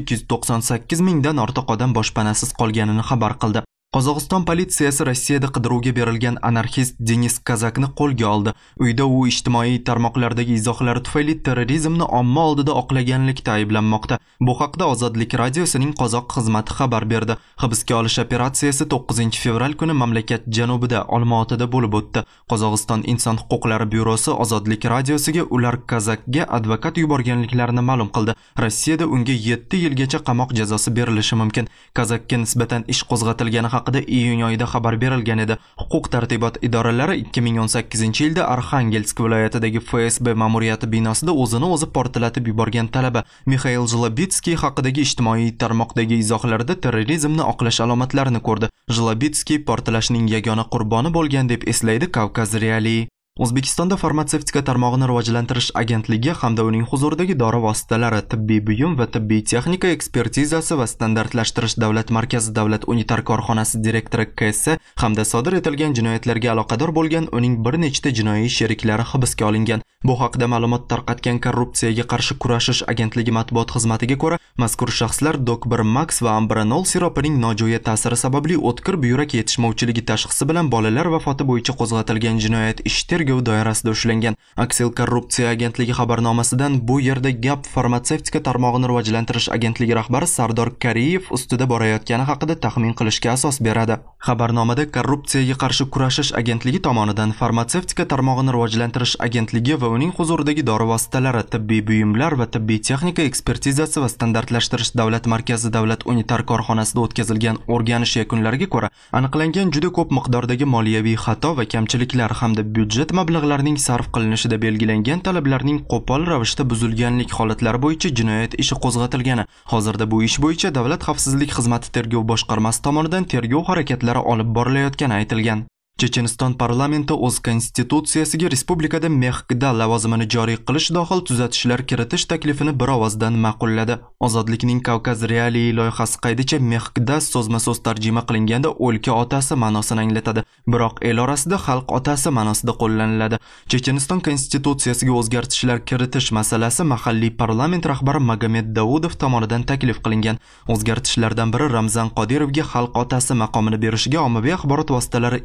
298 mingdan ortiq odam boshpanasiz qolganini xabar qildi. Qozog'iston politsiyasi Rossiyada qidiruvga berilgan anarxist Denis Kazakni qo'lga oldi. Uyda u ijtimoiy tarmoqlardagi izohlari tufayli terrorizmni omma oldida oqlaganlikda ayblanmoqda. Bu haqda Ozodlik radiosining qozoq xizmati xabar berdi. Hibsga olish operatsiyasi 9 fevral kuni mamlakat janubida Olmaotada bo'lib o'tdi. Qozog'iston inson huquqlari byurosi Ozodlik radiosiga ular Kazakga advokat yuborganliklarini ma'lum qildi. Rossiyada unga 7 yilgacha qamoq jazosi berilishi mumkin. Kazakka nisbatan ish qo'zg'atilgani haqida iyun oyida xabar berilgan edi. Huquq tartibot idoralari 2018-yilda Arxangelsk viloyatidagi FSB ma'muriyati binosida o'zini o'zi portlatib yuborgan talaba Mikhail Zlobitskiy haqidagi ijtimoiy tarmoqdagi izohlarida terrorizmni oqlash alomatlarini ko'rdi. Zlobitskiy portlashning yagona qurboni bo'lgan deb eslaydi Kavkaz Realiy. O'zbekistonda farmatsevtika tarmog'ini rivojlantirish agentligi hamda uning huzuridagi dori vositalari, tibbiy buyum va tibbiy texnika ekspertizasi va standartlashtirish davlat markazi davlat unitar korxonasi direktori KS hamda sodir etilgan jinoyatlarga aloqador bo'lgan uning bir nechta jinoiy sheriklari hibsga olingan. Bu haqda ma'lumot tarqatgan Korrupsiyaga qarshi kurashish agentligi matbuot xizmatiga ko'ra, mazkur shaxslar Dok1 Max va Ambranol siropining nojo'ya ta'siri sababli o'tkir buyrak yetishmovchiligi tashxisi bilan bolalar vafoti bo'yicha qo'zg'atilgan jinoyat ishi tergov doirasida ushlangan. Aksil Korrupsiya agentligi xabarnomasidan bu yerda gap farmatsevtika tarmog'ini rivojlantirish agentligi rahbari Sardor Kariyev ustida borayotgani haqida taxmin qilishga asos beradi. Xabarnomada Korrupsiyaga qarshi kurashish agentligi tomonidan farmatsevtika tarmog'ini rivojlantirish agentligi va uning huzuridagi dori vositalari, tibbiy buyumlar va tibbiy texnika ekspertizasi va standartlashtirish davlat markazi davlat unitar korxonasida o'tkazilgan o'rganish yakunlariga ko'ra, aniqlangan juda ko'p miqdordagi moliyaviy xato va kamchiliklar hamda byudjet mablag'larning sarf qilinishida belgilangan talablarning qo'pol ravishda buzilganlik holatlari bo'yicha jinoyat ishi qo'zg'atilgani. Hozirda bu ish bo'yicha Davlat xavfsizlik xizmati tergov boshqarmasi tomonidan tergov harakatlari olib borilayotgani aytilgan. Checheniston parlamenti o'z konstitutsiyasiga respublikada Mexgda lavozimini joriy qilish dohil tuzatishlar kiritish taklifini bir ovozdan ma'qulladi. Ozodlikning Kavkaz Realiy loyihasi qaydicha Mexgda so'zma-so'z tarjima qilinganda o'lka otasi ma'nosini anglatadi, biroq el orasida xalq otasi ma'nosida qo'llaniladi. Checheniston konstitutsiyasiga o'zgartishlar kiritish masalasi mahalliy parlament rahbari Magomed Daudov tomonidan taklif qilingan. O'zgartishlardan biri Ramzan Qodirovga xalq otasi maqomini berishiga ommaviy axborot vositalari e'tibor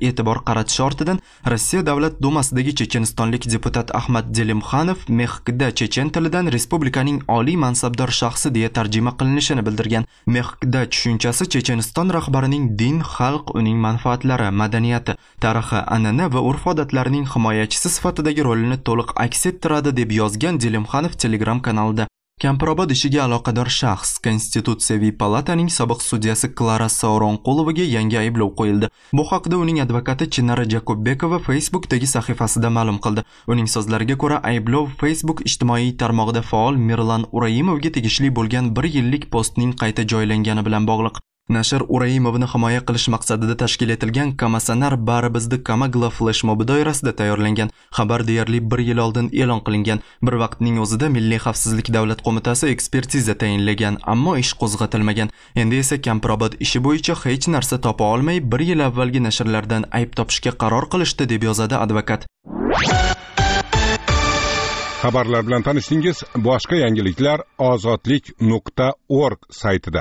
qaratishi ortidan Rossiya Davlat dumasidagi chechenistonlik deputat Ahmad Delimxanov Mexikda chechen tilidan respublikaning oliy mansabdor shaxsi deya tarjima qilinishini bildirgan. Mexikda tushunchasi Checheniston rahbarining din, xalq, uning manfaatlari, madaniyati, tarixi, an'ana va urf-odatlarining himoyachisi sifatidagi rolini to'liq aks ettiradi deb yozgan Delimxanov Telegram kanalida. Kampirobod ishiga aloqador shaxs Konstitutsiyaviy palataning sobiq sudyasi Klara Sauronqulovaga yangi ayblov qo'yildi. Bu haqda uning advokati Chinara Jakobbekova Facebookdagi sahifasida ma'lum qildi. Uning so'zlariga ko'ra, ayblov Facebook ijtimoiy tarmog'ida faol Mirlan Uraimovga tegishli bo'lgan 1 yillik postning qayta joylangani bilan bog'liq. Nashr Uraimovni himoya qilish maqsadida tashkil etilgan Kamasanar Baribizni Kamagla flashmobi doirasida tayyorlangan. Xabar deyarli 1 yil oldin e'lon qilingan. Bir vaqtning o'zida Milliy xavfsizlik davlat qo'mitasi ekspertiza tayinlagan, ammo ish qo'zg'atilmagan. Endi esa Kampirobod ishi bo'yicha hech narsa topa olmay 1 yil avvalgi nashrlardan ayb topishga qaror qilishdi deb yozadi advokat. Xabarlar bilan tanishdingiz. Boshqa yangiliklar ozodlik.org saytida.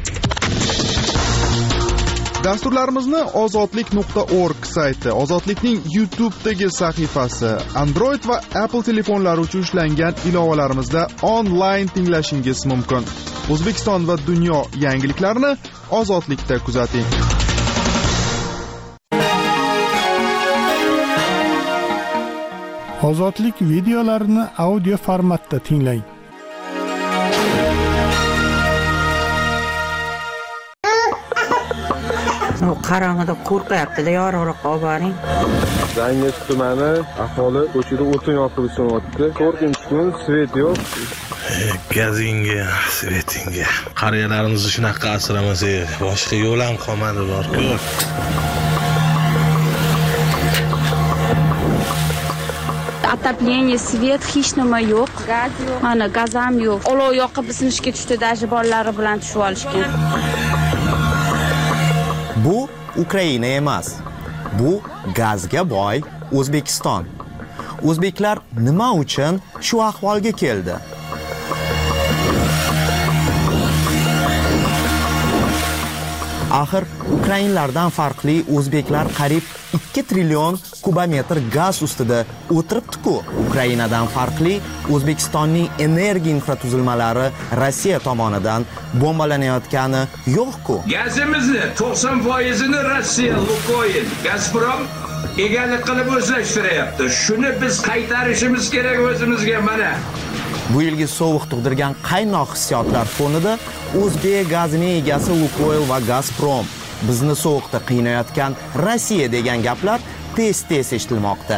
Dasturlarimizni ozodlik.org sayti, Ozodlikning YouTube'dagi sahifasi, Android va Apple telefonlari uchun ishlangan ilovalarimizda onlayn tinglashingiz mumkin. O'zbekiston va dunyo yangiliklarini Ozodlikda kuzating. Ozodlik videolarini audio formatda tinglang. Qarang'ida qo'rqyapti-da, yorug'roqqa olib boring. Zangiz tumani aholi ko'chada o'tin yoqib ishlayapti. 4-chi kun svet yo'q. Gazinga, svetinga. Qariyalarimizni shunaqa asramasak, boshqa yo'l ham qolmadi bor-ku. Отопление, свет, hech nima yo'q. Gaz yo'q. Mana gaz ham yo'q. Olov yoqib biznishga tushdi, даже bolalari bilan tushib olishgan. Bu Ukraina emas. Bu gazga boy O'zbekiston. O'zbeklar nima uchun shu ahvolga keldi? Axir ukrainlardan farqli o'zbeklar qariyb 2 trillion kubometr gaz ustida o'tiribdi-ku. Ukrainadan farqli O'zbekistonning energiya infratuzilmalari Rossiya tomonidan bombalanayotgani yo'q-ku. Gazimizni 90%ni Rossiya, Lukoil, Gazprom egalik qilib o'zlashtiryapti. Shuni biz qaytarishimiz kerak o'zimizga mana. Bu yilgi sovuq tug'dirgan qaynoq hissiyotlar fonida O'zbek gazining egasi Lukoil va Gazprom bizni sovuqda qiynayotgan Rossiya degan gaplar tez-tez eshitilmoqda.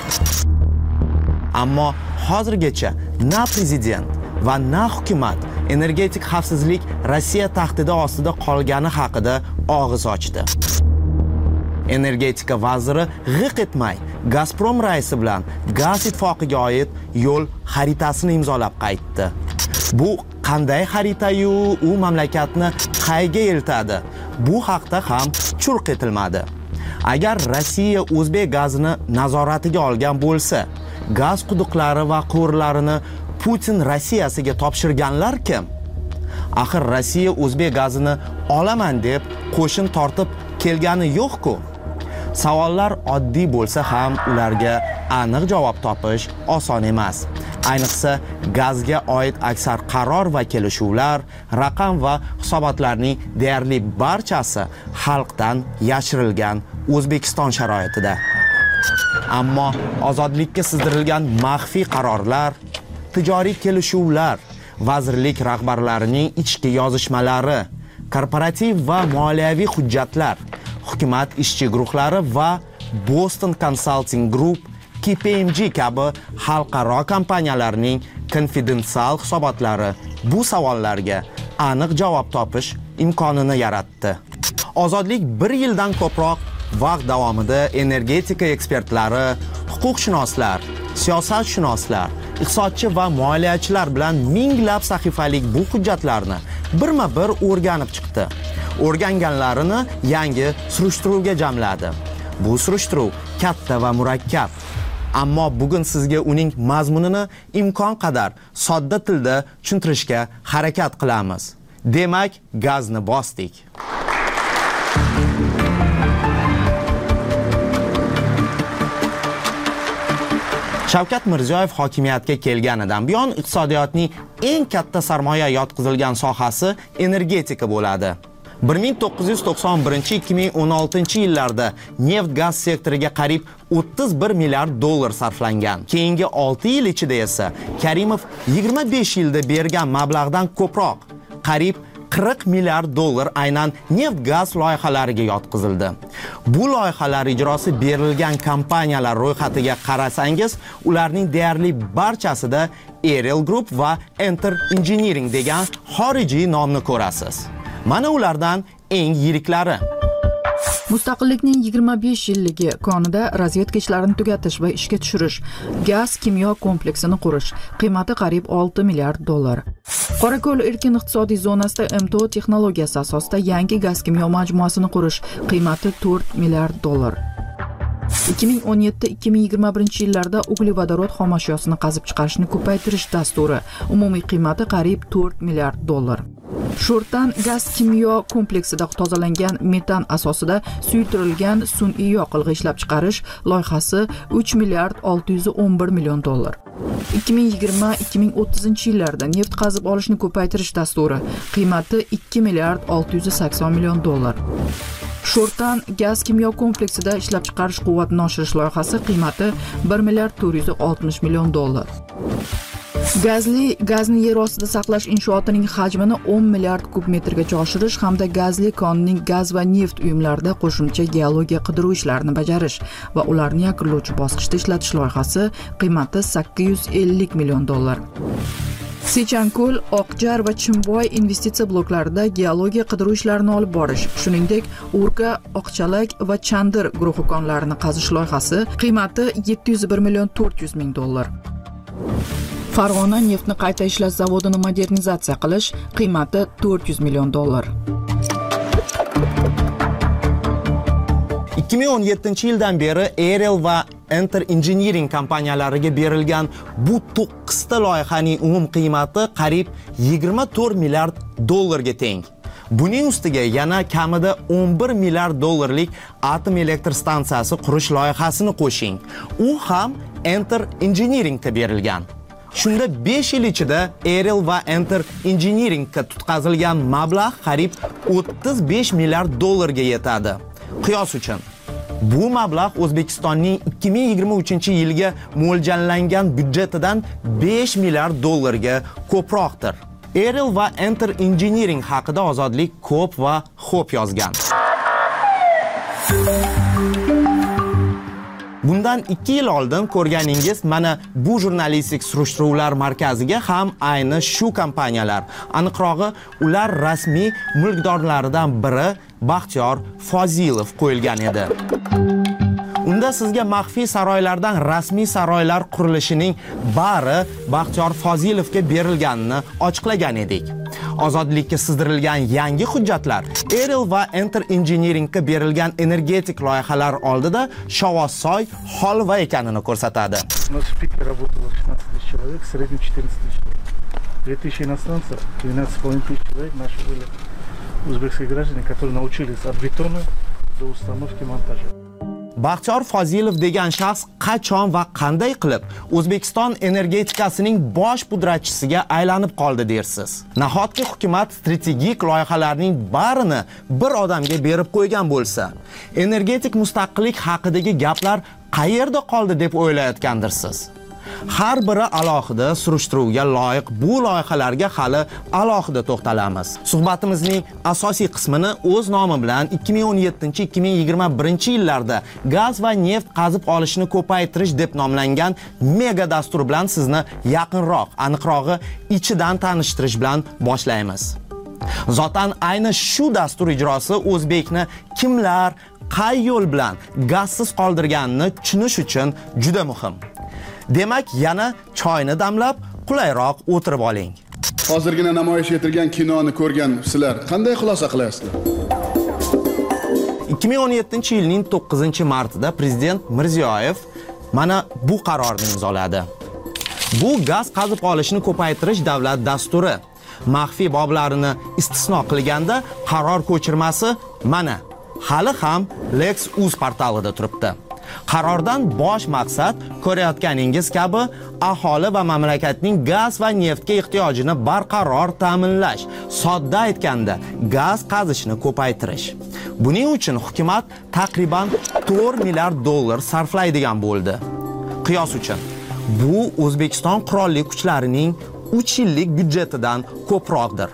Ammo hozirgacha na prezident va na hukumat energetik xavfsizlik Rossiya tahdidi ostida qolgani haqida og'iz ochdi. Energetika vaziri g'iq etmay Gazprom raisi bilan gaz ittifoqiga oid yo'l xaritasini imzolab qaytdi. Bu qanday xarita-yu, u mamlakatni qayga eltadi? Bu haqda ham churq etilmadi. Agar Rossiya O'zbek gazini nazoratiga olgan bo'lsa, gaz quduqlari va quvurlarini Putin Rossiyasiga topshirganlar kim? Axir Rossiya O'zbek gazini olaman deb qo'shin tortib kelgani yo'q-ku. Savollar oddiy bo'lsa ham ularga aniq javob topish oson emas. Ayniqsa gazga oid aksar qaror va kelishuvlar, raqam va hisobotlarning deyarli barchasi xalqdan yashirilgan O'zbekiston sharoitida. Ammo ozodlikka sizdirilgan maxfiy qarorlar, tijoriy kelishuvlar, vazirlik rahbarlarining ichki yozishmalari, korporativ va moliyaviy hujjatlar, hukumat ishchi guruhlari va Boston Consulting Group, KPMG kabi xalqaro kompaniyalarning konfidensial hisobotlari bu savollarga aniq javob topish imkonini yaratdi. Ozodlik 1 yildan ko'proq vaqt davomida energetika ekspertlari, huquqshunoslar, siyosatshunoslar, iqtisodchi va moliyachilar bilan minglab sahifalik bu hujjatlarni birma-bir o'rganib chiqdi. O'rganganlarini yangi surishtiruvga jamladi. Bu surishtiruv katta va murakkab. Ammo bugun sizga uning mazmunini imkon qadar sodda tilda tushuntirishga harakat qilamiz. Demak, gazni bosdik. Shavkat Mirziyoyev hokimiyatga kelganidan buyon iqtisodiyotning eng katta sarmoya yotqizilgan sohasi energetika bo'ladi. 1991-2016 yillarda neft-gaz sektoriga qariyb 31 milliard dollar sarflangan. Keyingi 6 yil ichida esa Karimov 25 yilda bergan mablag'dan ko'proq, qariyb 40 milliard dollar aynan neft-gaz loyihalariga yotqizildi. Bu loyihalar ijrosi berilgan kompaniyalar ro'yxatiga qarasangiz, ularning deyarli barchasida Ariel Group va Enter Engineering degan xorijiy nomni ko'rasiz. Mana ulardan eng yiriklari. Mustaqillikning 25 yilligi konida razvedka ishlarini tugatish va ishga tushirish, gaz kimyo kompleksini qurish, qiymati qariyb 6 milliard dollar. Qorako'l erkin iqtisodiy zonasida MTO texnologiyasi asosida yangi gaz kimyo majmuasini qurish, qiymati 4 milliard dollar. 2017-2021 yillarda uglevodorod xomashyosini qazib chiqarishni ko'paytirish dasturi, umumiy qiymati qariyb 4 milliard dollar. Sho'rtan gaz kimyo kompleksida tozalangan metan asosida suyultirilgan sun'iy yoqilg'i ishlab chiqarish loyihasi 3 milliard 611 million dollar. 2020-2030 yillarda neft qazib olishni ko'paytirish dasturi, qiymati 2 milliard 680 million dollar. Sho'rtan gaz kimyo kompleksida ishlab chiqarish quvvatini oshirish loyihasi, qiymati 1 milliard 460 million dollar. Gazni yer ostida saqlash inshootining hajmini 10 milliard kub metrgacha oshirish hamda gazli konning gaz va neft uyumlarida qo'shimcha geologiya qidiruv ishlarini bajarish va ularni yakunlovchi bosqichda ishlatish loyihasi, qiymati 850 million dollar. Sechanko'l, Oqjar va Chimboy investitsiya bloklarida geologiya qidiruv ishlarini olib borish, shuningdek, Urga, Oqchalak va Chandir guruhi konlarini qazish loyihasi, qiymati 701 million 400 ming dollar. Farg'ona neftni qayta ishlash zavodini modernizatsiya qilish, qiymati 400 million dollar. 2017 yildan beri Ariel va Enter Engineering kompaniyalariga berilgan bu 9 ta loyihaning umum qiymati qariyb 24 milliard dollarga teng. Buning ustiga yana kamida 11 milliard dollarlik atom elektr stansiyasi qurish loyihasini qo'shing. U ham Enter Engineeringga berilgan. Shunda 5 yil ichida Ariel va Enter Engineeringga tutqazilgan mablag' qariyb 35 milliard dollarga yetadi. Qiyos uchun, bu mablag' O'zbekistonning 2023-yilga mo'ljallangan byudjetidan 5 milliard dollarga ko'proqdir. Ariel va Enter Engineering haqida Ozodlik ko'p va xo'p yozgan. Bundan 2 yil oldin ko'rganingiz mana bu jurnalistik surishtiruvlar markaziga ham ayni shu kompaniyalar, aniqrog'i ular rasmiy mulkdorlaridan biri Baxtiyor Fozilov qo'yilgan edi. Unda sizga maxfiy saroylardan rasmiy saroylar qurilishining bari Baxtiyor Fozilovga berilganini ochiqlagan edik. Ozodlikka sizdirilgan yangi hujjatlar Ariel va Enter Engineeringga berilgan energetik loyihalar oldida Shovossoy holva ekanini ko'rsatadi. У нас в пике работало 16 тысяч человек, в среднем 14 тысяч человек. 2000 иностранцев, 12,5 тысяч человек наши были узбекские граждане, которые научились от бетона до установки монтажа. Baxtiyor Fozilov degan shaxs qachon va qanday qilib O'zbekiston energetikasining bosh pudratchisiga aylanib qoldi dersiz? Nahotki hukumat strategik loyihalarning barini bir odamga berib qo'ygan bo'lsa, energetik mustaqillik haqidagi gaplar qayerda qoldi deb o'ylayotgandirsiz? Har biri alohida surishtiruvga loyiq bu loyihalarga hali alohida to'xtalamiz. Suhbatimizning asosiy qismini o'z nomi bilan 2017-2021 yillarda gaz va neft qazib olishni ko'paytirish deb nomlangan mega dastur bilan sizni yaqinroq, aniqrog'i ichidan tanishtirish bilan boshlaymiz. Zotan ayni shu dastur ijrosi o'zbekni kimlar, qay yo'l bilan gazsiz qoldirganini tushunish uchun juda muhim. Demak, yana choyni damlab, qulayroq o'tirib oling. Hozirgina namoyish etilgan kinoni ko'rgan sizlar qanday xulosa qilasizlar? 2017-yilning 9-martida prezident Mirziyoyev mana bu qarorni imzoladi. Bu gaz qazib olishni ko'paytirish davlat dasturi. Maxfiy boblarini istisno qilganda qaror ko'chirmasi mana hali ham Lex.uz portalida turibdi. Qarordan bosh maqsad ko'rayotganingiz kabi aholi va mamlakatning gaz va neftga ehtiyojini barqaror ta'minlash, sodda aytganda gaz qazishni ko'paytirish. Buning uchun hukumat taqriban 4 milliard dollar sarflaydigan bo'ldi. Qiyos uchun, bu O'zbekiston qurolli kuchlarining 3 yillik byudjetidan ko'proqdir.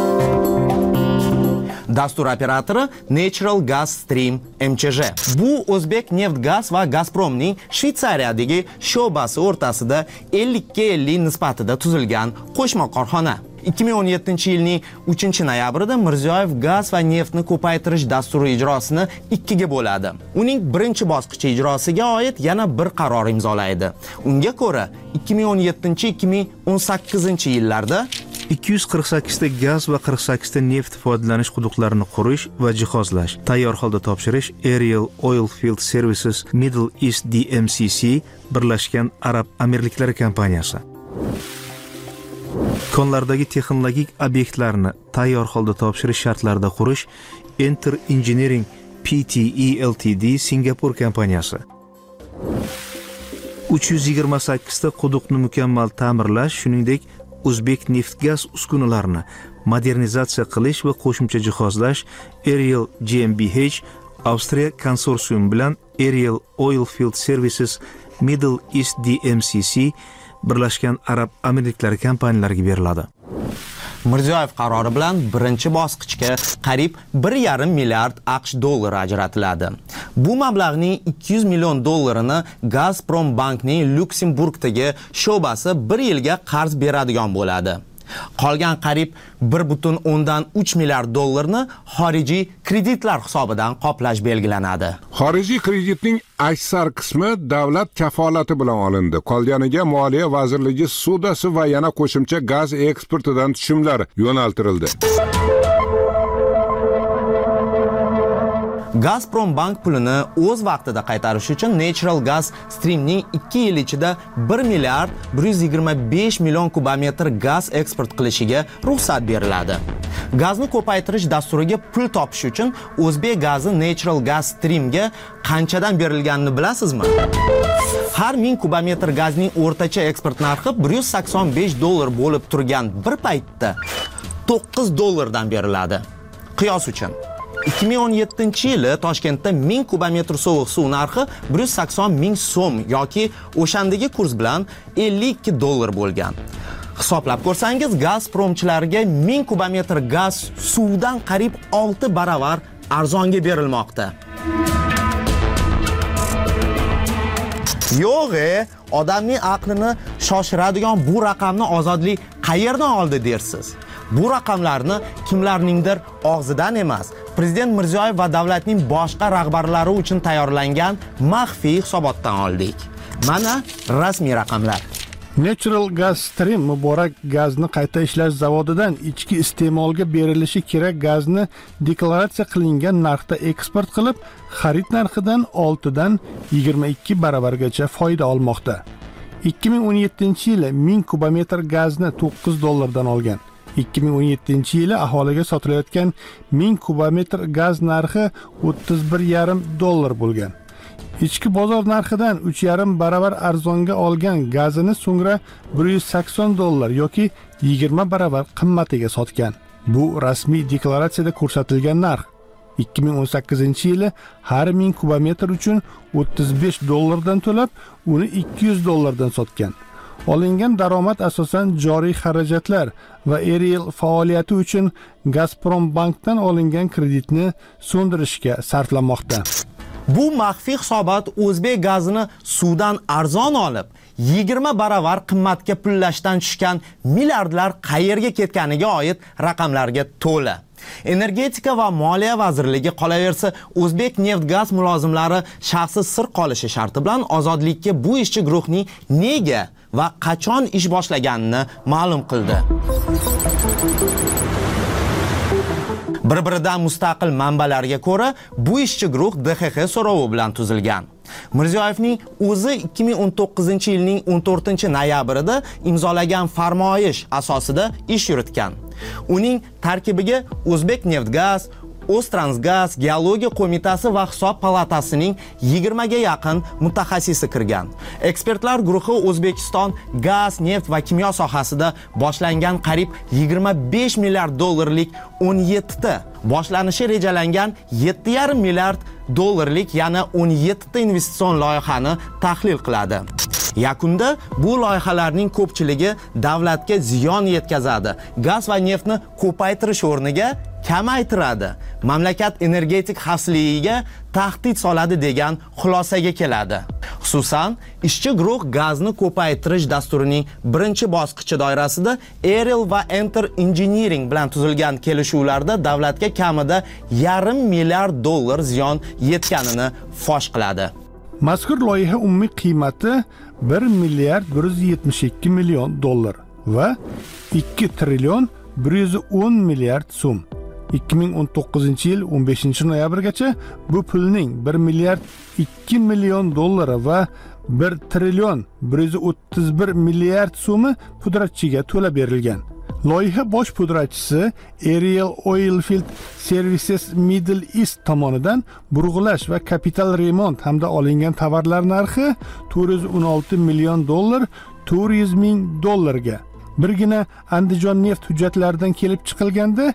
Dastur operatori Natural Gas Stream MCJ. Bu O'zbek Neft Gaz va Gazpromning Shveysariyadagi sho'basi o'rtasida 50-50 nisbatida tuzilgan qo'shma korxona. 2017-yilning 3-noyabrida Mirziyoyev gaz va neftni ko'paytirish dasturi ijrosini 2 ga bo'ladi. Uning birinchi bosqichi ijrosiga oid yana bir qaror imzolaydi. Unga ko'ra 2017-2018-yillarda 248 ta gaz va 48 ta neft foydalanish quduqlarini qurish va jihozlash, tayyor holda topshirish Aerial Oilfield Services Middle East DMCC Birlashgan Arab Amirliklari kompaniyasi. Konlardagi texnologik obyektlarni tayyor holda topshirish shartlarida qurish Enter Engineering Pte Ltd Singapur kompaniyasi. 328 ta quduqni mukammal ta'mirlash, shuningdek O'zbek Neftgaz uskunalarini modernizatsiya qilish va qo'shimcha jihozlash Aerial GmbH Avstriya konsorsiumi bilan Aerial Oilfield Services Middle East DMCC Birlashgan Arab Amirliklari kompaniyalariga beriladi. Mirziyoyev qarori bilan birinchi bosqichga qariyb 1,5 milliard AQSh dollari ajratiladi. Bu mablag'ning 200 million dollarini Gazprom bankning Lyuksemburgdagi sho'basi 1 yilga qarz beradigan bo'ladi. Qolgan qariyb 1,3 milliard dollarni xorijiy kreditlar hisobidan qoplash belgilanadi. Xorijiy kreditning aksar qismi davlat kafolati bilan olindi. Qolganiga Moliya vazirligi sudasi va yana qo'shimcha gaz eksportidan tushumlar yo'naltirildi. Gazprom bank pulini o'z vaqtida qaytarish uchun Natural Gas Streamning 2 yil ichida 1 milliard 125 million kubometr gaz eksport qilishiga ruxsat beriladi. Gazni ko'paytirish dasturiga pul topish uchun O'zbek gazi Natural Gas Streamga qanchadan berilganini bilasizmi? Har 1000 kubometr gazning o'rtacha eksport narxi 185 dollar bo'lib turgan bir paytda 9 dollardan beriladi. Qiyos uchun 2017-yili Toshkentda 1000 kubometr sovuq suv narxi 180 ming so'm yoki o'shandagi kurs bilan 52 dollar bo'lgan. Hisoblab ko'rsangiz, Gazpromchilarga 1000 kubometr gaz suvdan qariyb 6 baravar arzonga berilmoqda. Yo'g'e, odamning aqlini shoshiradigan bu raqamni Ozodlik qayerdan oldi dersiz? Bu raqamlarni kimlarningdir og'zidan emas, Prezident Mirziyoyev va davlatning boshqa rahbarlari uchun tayyorlangan maxfiy hisobotdan oldik. Mana rasmiy raqamlar. Natural Gas Stream muborak gazni qayta ishlash zavodidan ichki iste'molga berilishi kerak gazni deklaratsiya qilingan narxda eksport qilib, xarid narxidan 6 dan 22 baravargacha foyda olmoqda. 2017-yili 1000 kubometr gazni 9 dollardan olgan. 2017-yili aholiga sotilayotgan 1000 kubometr gaz narxi 31,5 dollar bo'lgan. Ichki bozor narxidan 3,5 baravar arzonga olgan gazini so'ngra 180 dollar yoki 20 baravar qimmatiga sotgan. Bu rasmiy deklaratsiyada ko'rsatilgan narx. 2018-yili har 1000 kubometr uchun 35 dollardan to'lab, uni 200 dollardan sotgan. Olingan daromad asosan joriy xarajatlar va Aerial faoliyati uchun Gazprom bankdan olingan kreditni so'ndirishga sarflanmoqda. Bu maxfiy hisobot O'zbek gazini suvdan arzon olib, 20 baravar qimmatga pullashdan tushgan milliardlar qayerga ketganiga oid raqamlarga to'la. Energetika va Moliya vazirligi qolaversa O'zbek Neft Gaz mulozimlari shaxsi sir qolishi sharti bilan Ozodlikka bu ishchi guruhning nega va qachon ish boshlaganini ma'lum qildi. Bir-biridan mustaqil manbalarga ko'ra, bu ishchi guruh DXX so'rovi bilan tuzilgan. Mirziyoyevning o'zi 2019-yilning 14-noyabrida imzolagan farmoyish asosida ish yuritgan. Uning tarkibiga O'zbek Neft Gaz, O'ztransgaz, Geologiya qo'mitasi va Hisob palatasining 20 ga yaqin mutaxassisi kirgan. Ekspertlar guruhi O'zbekiston gaz, neft va kimyo sohasida boshlangan qariyb 25 milliard dollarlik 17 ta, boshlanishi rejalangan 7,5 milliard dollarlik yana 17 ta investitsion loyihani tahlil qiladi. Yakunda bu loyihalarning ko'pchiligi davlatga ziyon yetkazadi. Gaz va neftni ko'paytirish o'rniga kamaytiradi. Mamlakat energetik xavfsizligiga tahdid soladi degan xulosaga keladi. Xususan, ishchi guruh gazni ko'paytirish dasturining birinchi bosqichi doirasida Aerial va Enter Engineering bilan tuzilgan kelishuvlarda davlatga kamida 1,5 milliard dollar ziyon yetganini fosh qiladi. Mazkur loyiha umumiy qiymati 1 milliard 172 million dollar va 2 trillion 110 milliard so'm. 2019-yil 15-noyabrgacha bu pulning 1 milliard 2 million dollari va 1 trillion 131 milliard so'mi pudratchiga to'lab berilgan. Loyiha bosh pudratchisi Aerial Oilfield Services Middle East tomonidan burg'ulash va kapital remont hamda olingan tovarlar narxi 416 million dollar 400 ming dollarga. Birgina Andijon neft hujjatlaridan kelib chiqilganda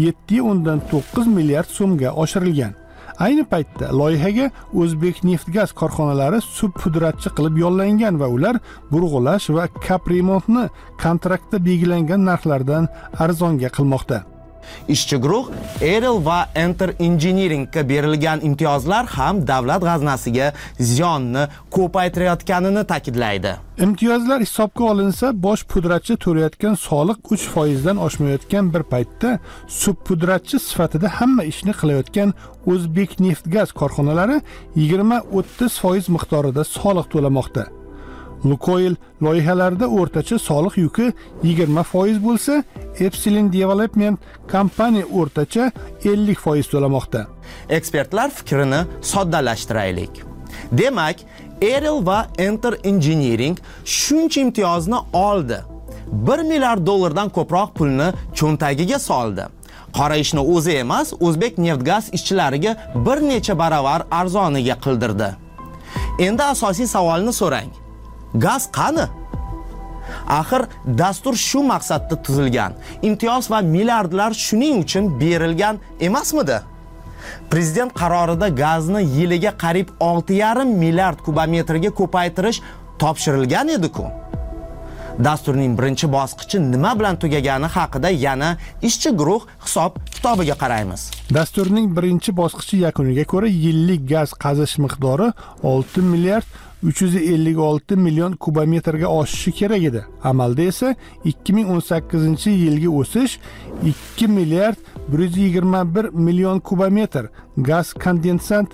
7,9 milliard so'mga oshirilgan. Ayni paytda loyihaga O'zbek Neftgaz korxonalari subpudratchi qilib yo'llangan va ular burg'ulash va kapremontni kontraktda belgilangan narxlardan arzonga qilmoqda. Ishchi guruh Aerial va Enter Engineeringga berilgan imtiyozlar ham davlat g'aznasiga ziyonni ko'paytirayotganini ta'kidlaydi. Imtiyozlar hisobga olinsa, bosh pudratchi to'layotgan soliq 3% dan oshmayotgan bir paytda subpudratchi sifatida hamma ishni qilayotgan O'zbek Neftgaz korxonalari 20-30% miqdorida soliq to'lamoqda. Lukoil loyihalarida o'rtacha soliq yuki 20% bo'lsa, Epsilon Development Company o'rtacha 50% to'lamoqda. Ekspertlar fikrini soddalashtiraylik. Demak, Aerial va Enter Engineering shuncha imtiyozni oldi. 1 milliard dollardan ko'proq pulni cho'ntagiga soldi. Qora ishni o'zi emas, O'zbek Neftgaz ishchilariga bir necha baravar arzoniga qildirdi. Endi asosiy savolni so'rang. Gaz qani? Axir dastur shu maqsadda tuzilgan. Imtiyoz va milliardlar shuning uchun berilgan emasmidi? Prezident qarorida gazni yiliga qariyb 6,5 milliard kubometrga ko'paytirish topshirilgan edi-ku. Dasturning birinchi bosqichi nima bilan tugagani haqida yana ishchi guruh hisob kitobiga qaraymiz. Dasturning birinchi bosqichi yakuniga ko'ra yillik gaz qazish miqdori 6 milliard 356 million kubometrga oshishi kerak edi. Amalda esa 2018-yilgi o'sish 2 milliard 121 million kubometr, gaz kondensat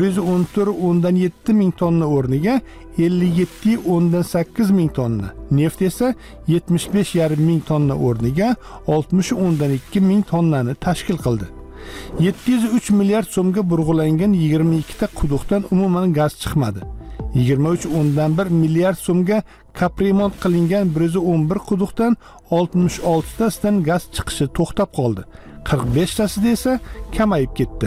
114,7 ming tonna o'rniga 57,8 ming tonna, neft esa 75,5 ming tonna o'rniga 60,2 ming tonnani tashkil qildi. 703 milliard so'mga burg'ulangan 22 ta quduqdan umuman gaz chiqmadi. 23,1 milliard so'mga kapremont qilingan 111 quduqdan 66 tasidan gaz chiqishi to'xtab qoldi. 45 tasida esa kamayib ketdi.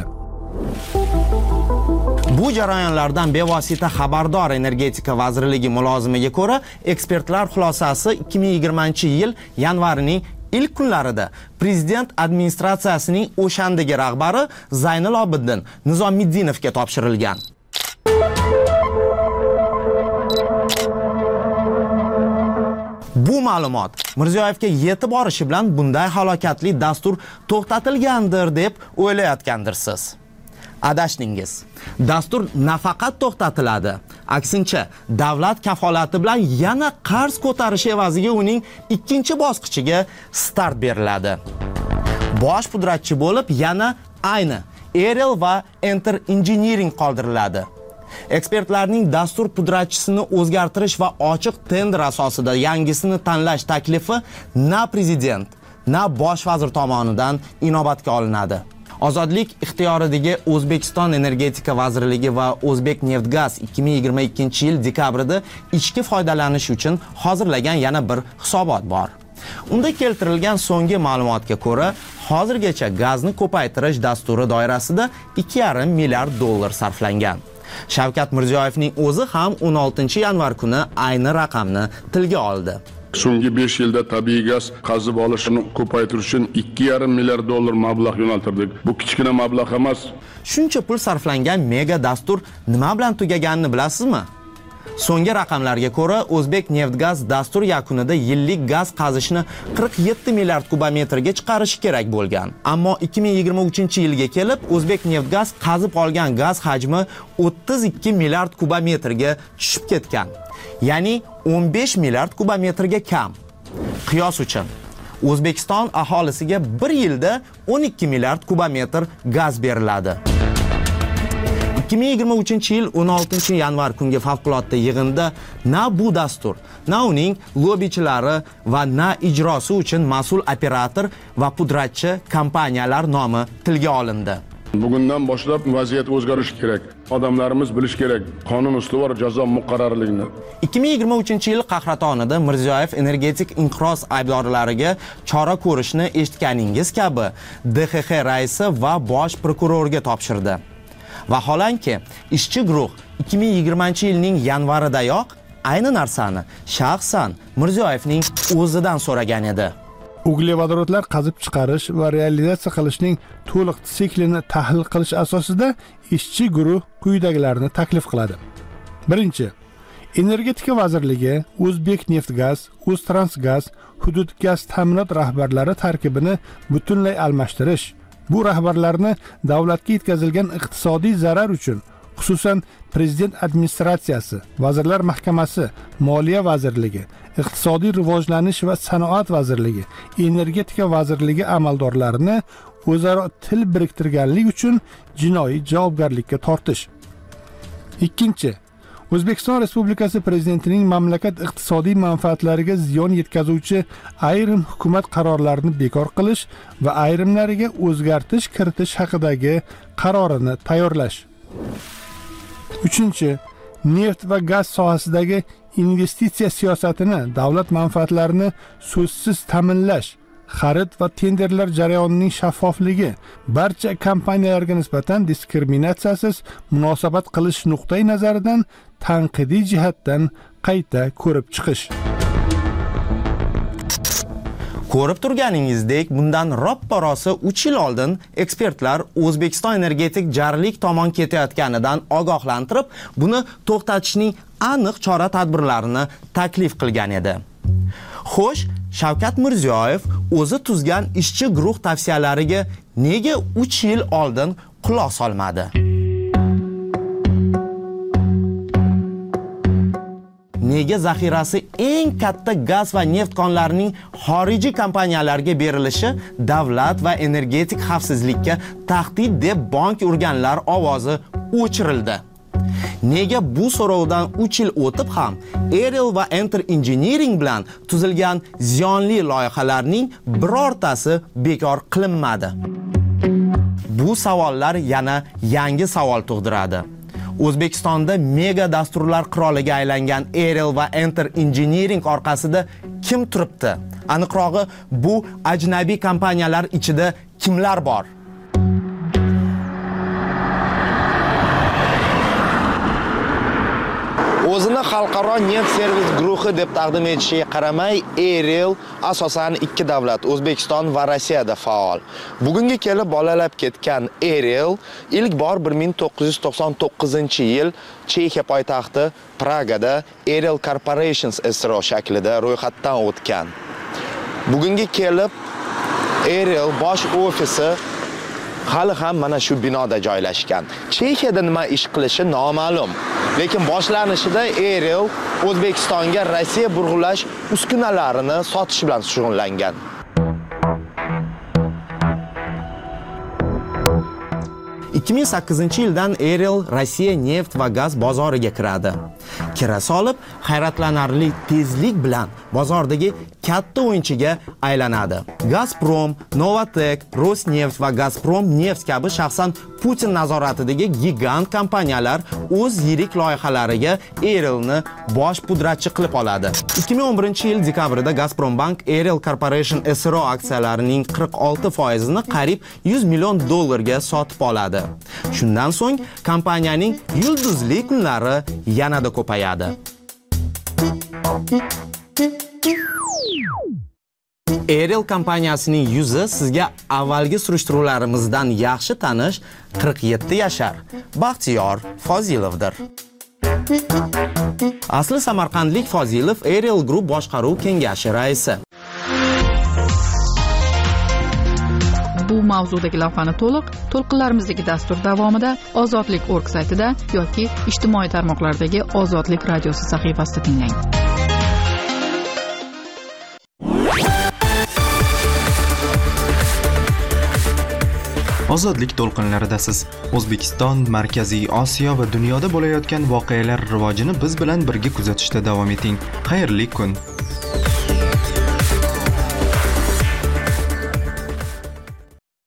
Bu jarayonlardan bevosita xabardor Energetika vazirligi mulozimiga ko'ra, ekspertlar xulosasi 2020-yil yanvarining ilk kunlarida prezident administratsiyasining o'shandagi rahbari Zaynul Obiddin Nizomiddinovga topshirilgan. Bu ma'lumot Mirziyoyevga yetib borishi bilan bunday halokatli dastur to'xtatilgandir deb o'ylayotgandirsiz. Adashdingiz. Dastur nafaqat to'xtatiladi, aksincha davlat kafolati bilan yana qarz ko'tarish evaziga uning ikkinchi bosqichiga start beriladi. Bosh pudratchi bo'lib yana ayni Aerial va Enter Engineering qoldiriladi. Ekspertlarning dastur pudratchisini o'zgartirish va ochiq tender asosida yangisini tanlash taklifi na prezident, na bosh vazir tomonidan inobatga olinadi. Ozodlik ixtiyoridagi O'zbekiston Energetika vazirligi va O'zbek Neftgaz 2022-yil dekabrida ichki foydalanish uchun hozirlagan yana bir hisobot bor. Unda keltirilgan so'nggi ma'lumotga ko'ra, hozirgacha gazni ko'paytirish dasturi doirasida 2,5 milliard dollar sarflangan. Shavkat Mirziyoyevning o'zi ham 16 yanvar kuni ayni raqamni tilga oldi. So'nggi 5 yilda tabiiy gaz qazib olishini ko'paytirish uchun 2,5 milliard dollar mablag' yo'naltirdik. Bu kichkina mablag' emas. Shuncha pul sarflangan mega dastur nima bilan tugaganini bilasizmi? So'nggi raqamlarga ko'ra, O'zbekneftgaz dastur yakunida yillik gaz qazishni 47 milliard kubometrga chiqarishi kerak bo'lgan. Ammo 2023-yilga kelib O'zbekneftgaz qazib olgan gaz hajmi 32 milliard kubometrga tushib ketgan. Ya'ni 15 milliard kubometrga kam. Qiyos uchun O'zbekiston aholisiga 1 yilda 12 milliard kubometr gaz beriladi. 2023-yil 16 yanvar kungi favqulodda yig'inda na bu dastur, na uning lobbichilari va na ijrosi uchun mas'ul operator va pudratchi kompaniyalar nomi tilga olindi. Bugundan boshlab vaziyat o'zgarishi kerak. Odamlarimiz bilish kerak qonun ustuvor jazo muqarrarligini. 2023-yil qahratonida Mirziyoyev energetik inqiroz aybdorlariga chora ko'rishni eshitganingiz kabi DXX raisi va bosh prokurorga topshirdi. Vaholanki, ishchi guruh 2020-yilning yanvaridayoq ayni narsani shaxsan Mirziyoyevning o'zidan so'ragan edi. Uglevodorodlar qazib chiqarish va realizatsiya qilishning to'liq siklini tahlil qilish asosida ishchi guruh quyidagilarni taklif qiladi. Birinchi, Energetika vazirligi O'zbekneftgaz, O'ztransgaz, hudud gaz ta'minot rahbarlari tarkibini butunlay almashtirish, bu rahbarlarni davlatga yetkazilgan iqtisodiy zarar uchun, xususan Prezident administratsiyasi, Vazirlar Mahkamasi, Moliya vazirligi, Iqtisodiy rivojlanish va sanoat vazirligi, Energetika vazirligi amaldorlarini o'zaro til biriktirganlik uchun jinoiy javobgarlikka tortish. Ikkinchi, O'zbekiston Respublikasi Prezidentining mamlakat iqtisodiy manfaatlariga ziyon yetkazuvchi ayrim hukumat qarorlarini bekor qilish va ayrimlariga o'zgartirish kiritish haqidagi qarorini tayyorlash. Uchinchi, neft va gaz sohasidagi investitsiya siyosatini, davlat manfaatlarini so'zsiz ta'minlash, xarid va tenderlar jarayonining shaffofligi, barcha kompaniyalarga nisbatan diskriminatsiyasiz munosabat qilish nuqtai nazaridan tanqidiy jihatdan qayta ko'rib chiqish. Ko'rib turganingizdek, bundan roppa-rosa 3 yil oldin ekspertlar O'zbekiston energetik jarlik tomon ketayotganidan ogohlantirib, buni to'xtatishning aniq chora-tadbirlarini taklif qilgan edi. Xo'sh, Shavkat Mirziyoyev o'zi tuzgan ishchi guruh tavsiyalariga nega 3 yil oldin quloq solmadi? Nega zaxirasi eng katta gaz va neft konlarining xorijiy kompaniyalarga berilishi davlat va energetik xavfsizlikka tahdid deb bank urganlar ovozi o'chirildi? Nega bu so'rovdan 3 yil o'tib ham Aerial va Enter Engineering bilan tuzilgan ziyonli loyihalarning birortasi bekor qilinmadi? Bu savollar yana yangi savol tug'diradi. O'zbekistonda mega dasturlar qiroliga aylangan Aerial va Enter Engineering orqasida kim turibdi? Aniqrog'i, bu ajnabiy kompaniyalar ichida kimlar bor? O'zini xalqaro neft servis guruhi deb taqdim etishiga qaramay, Aerial asosan 2 davlat, O'zbekiston va Rossiyada faol. Bugunga kelib bolalab ketgan Aerial ilk bor 1999-yil Chexiya poytaxti Pragada Aerial Corporations SRO shaklida ro'yxatdan o'tgan. Bugunga kelib Aerial bosh ofisi hali ham mana shu binoda joylashgan. Chexiyada nima ish qilishi noma'lum. Lekin boshlanishida Aerial O'zbekistonga Rossiya burg'ulash uskunalarini sotish bilan shug'ullangan. ...2008-yildan Aerial Rossiya neft va gaz bozoriga kiradi. Kira solib, hayratlanarli tezlik bilan bozordagi katta o'yinchiga aylanadi. Gazprom, Novatek, Rosneft va Gazprom Neft kabi shaxsan Putin nazoratidagi gigant kompaniyalar o'z yirik loyihalariga Airelni bosh pudratchi qilib oladi. 2011-yil dekabrida Gazprombank Airel Corporation SRO aksiyalarining 46%ni qariyb $100 million ga sotib oladi. Shundan so'ng kompaniyaning yulduzli kunlari yanada ko'payadi. Airel kompaniyasining yuzi sizga avvalgi surishtiruvlarimizdan yaxshi tanish 47 yashar Baxtiyor Fozilovdir. Asli samarqandlik Fozilov Airel Group boshqaruv kengashi raisi. Bu mavzudagi lavhani to'lqinlarimizdagi dastur davomida ozodlik.org saytida yoki ijtimoiy tarmoqlardagi Ozodlik radiosi sahifasida tinglang. Ozodlik to'lqinlaridasiz. O'zbekiston, Markaziy Osiyo va dunyoda bo'layotgan voqealar rivojini biz bilan birga kuzatishda davom eting. Xayrli kun.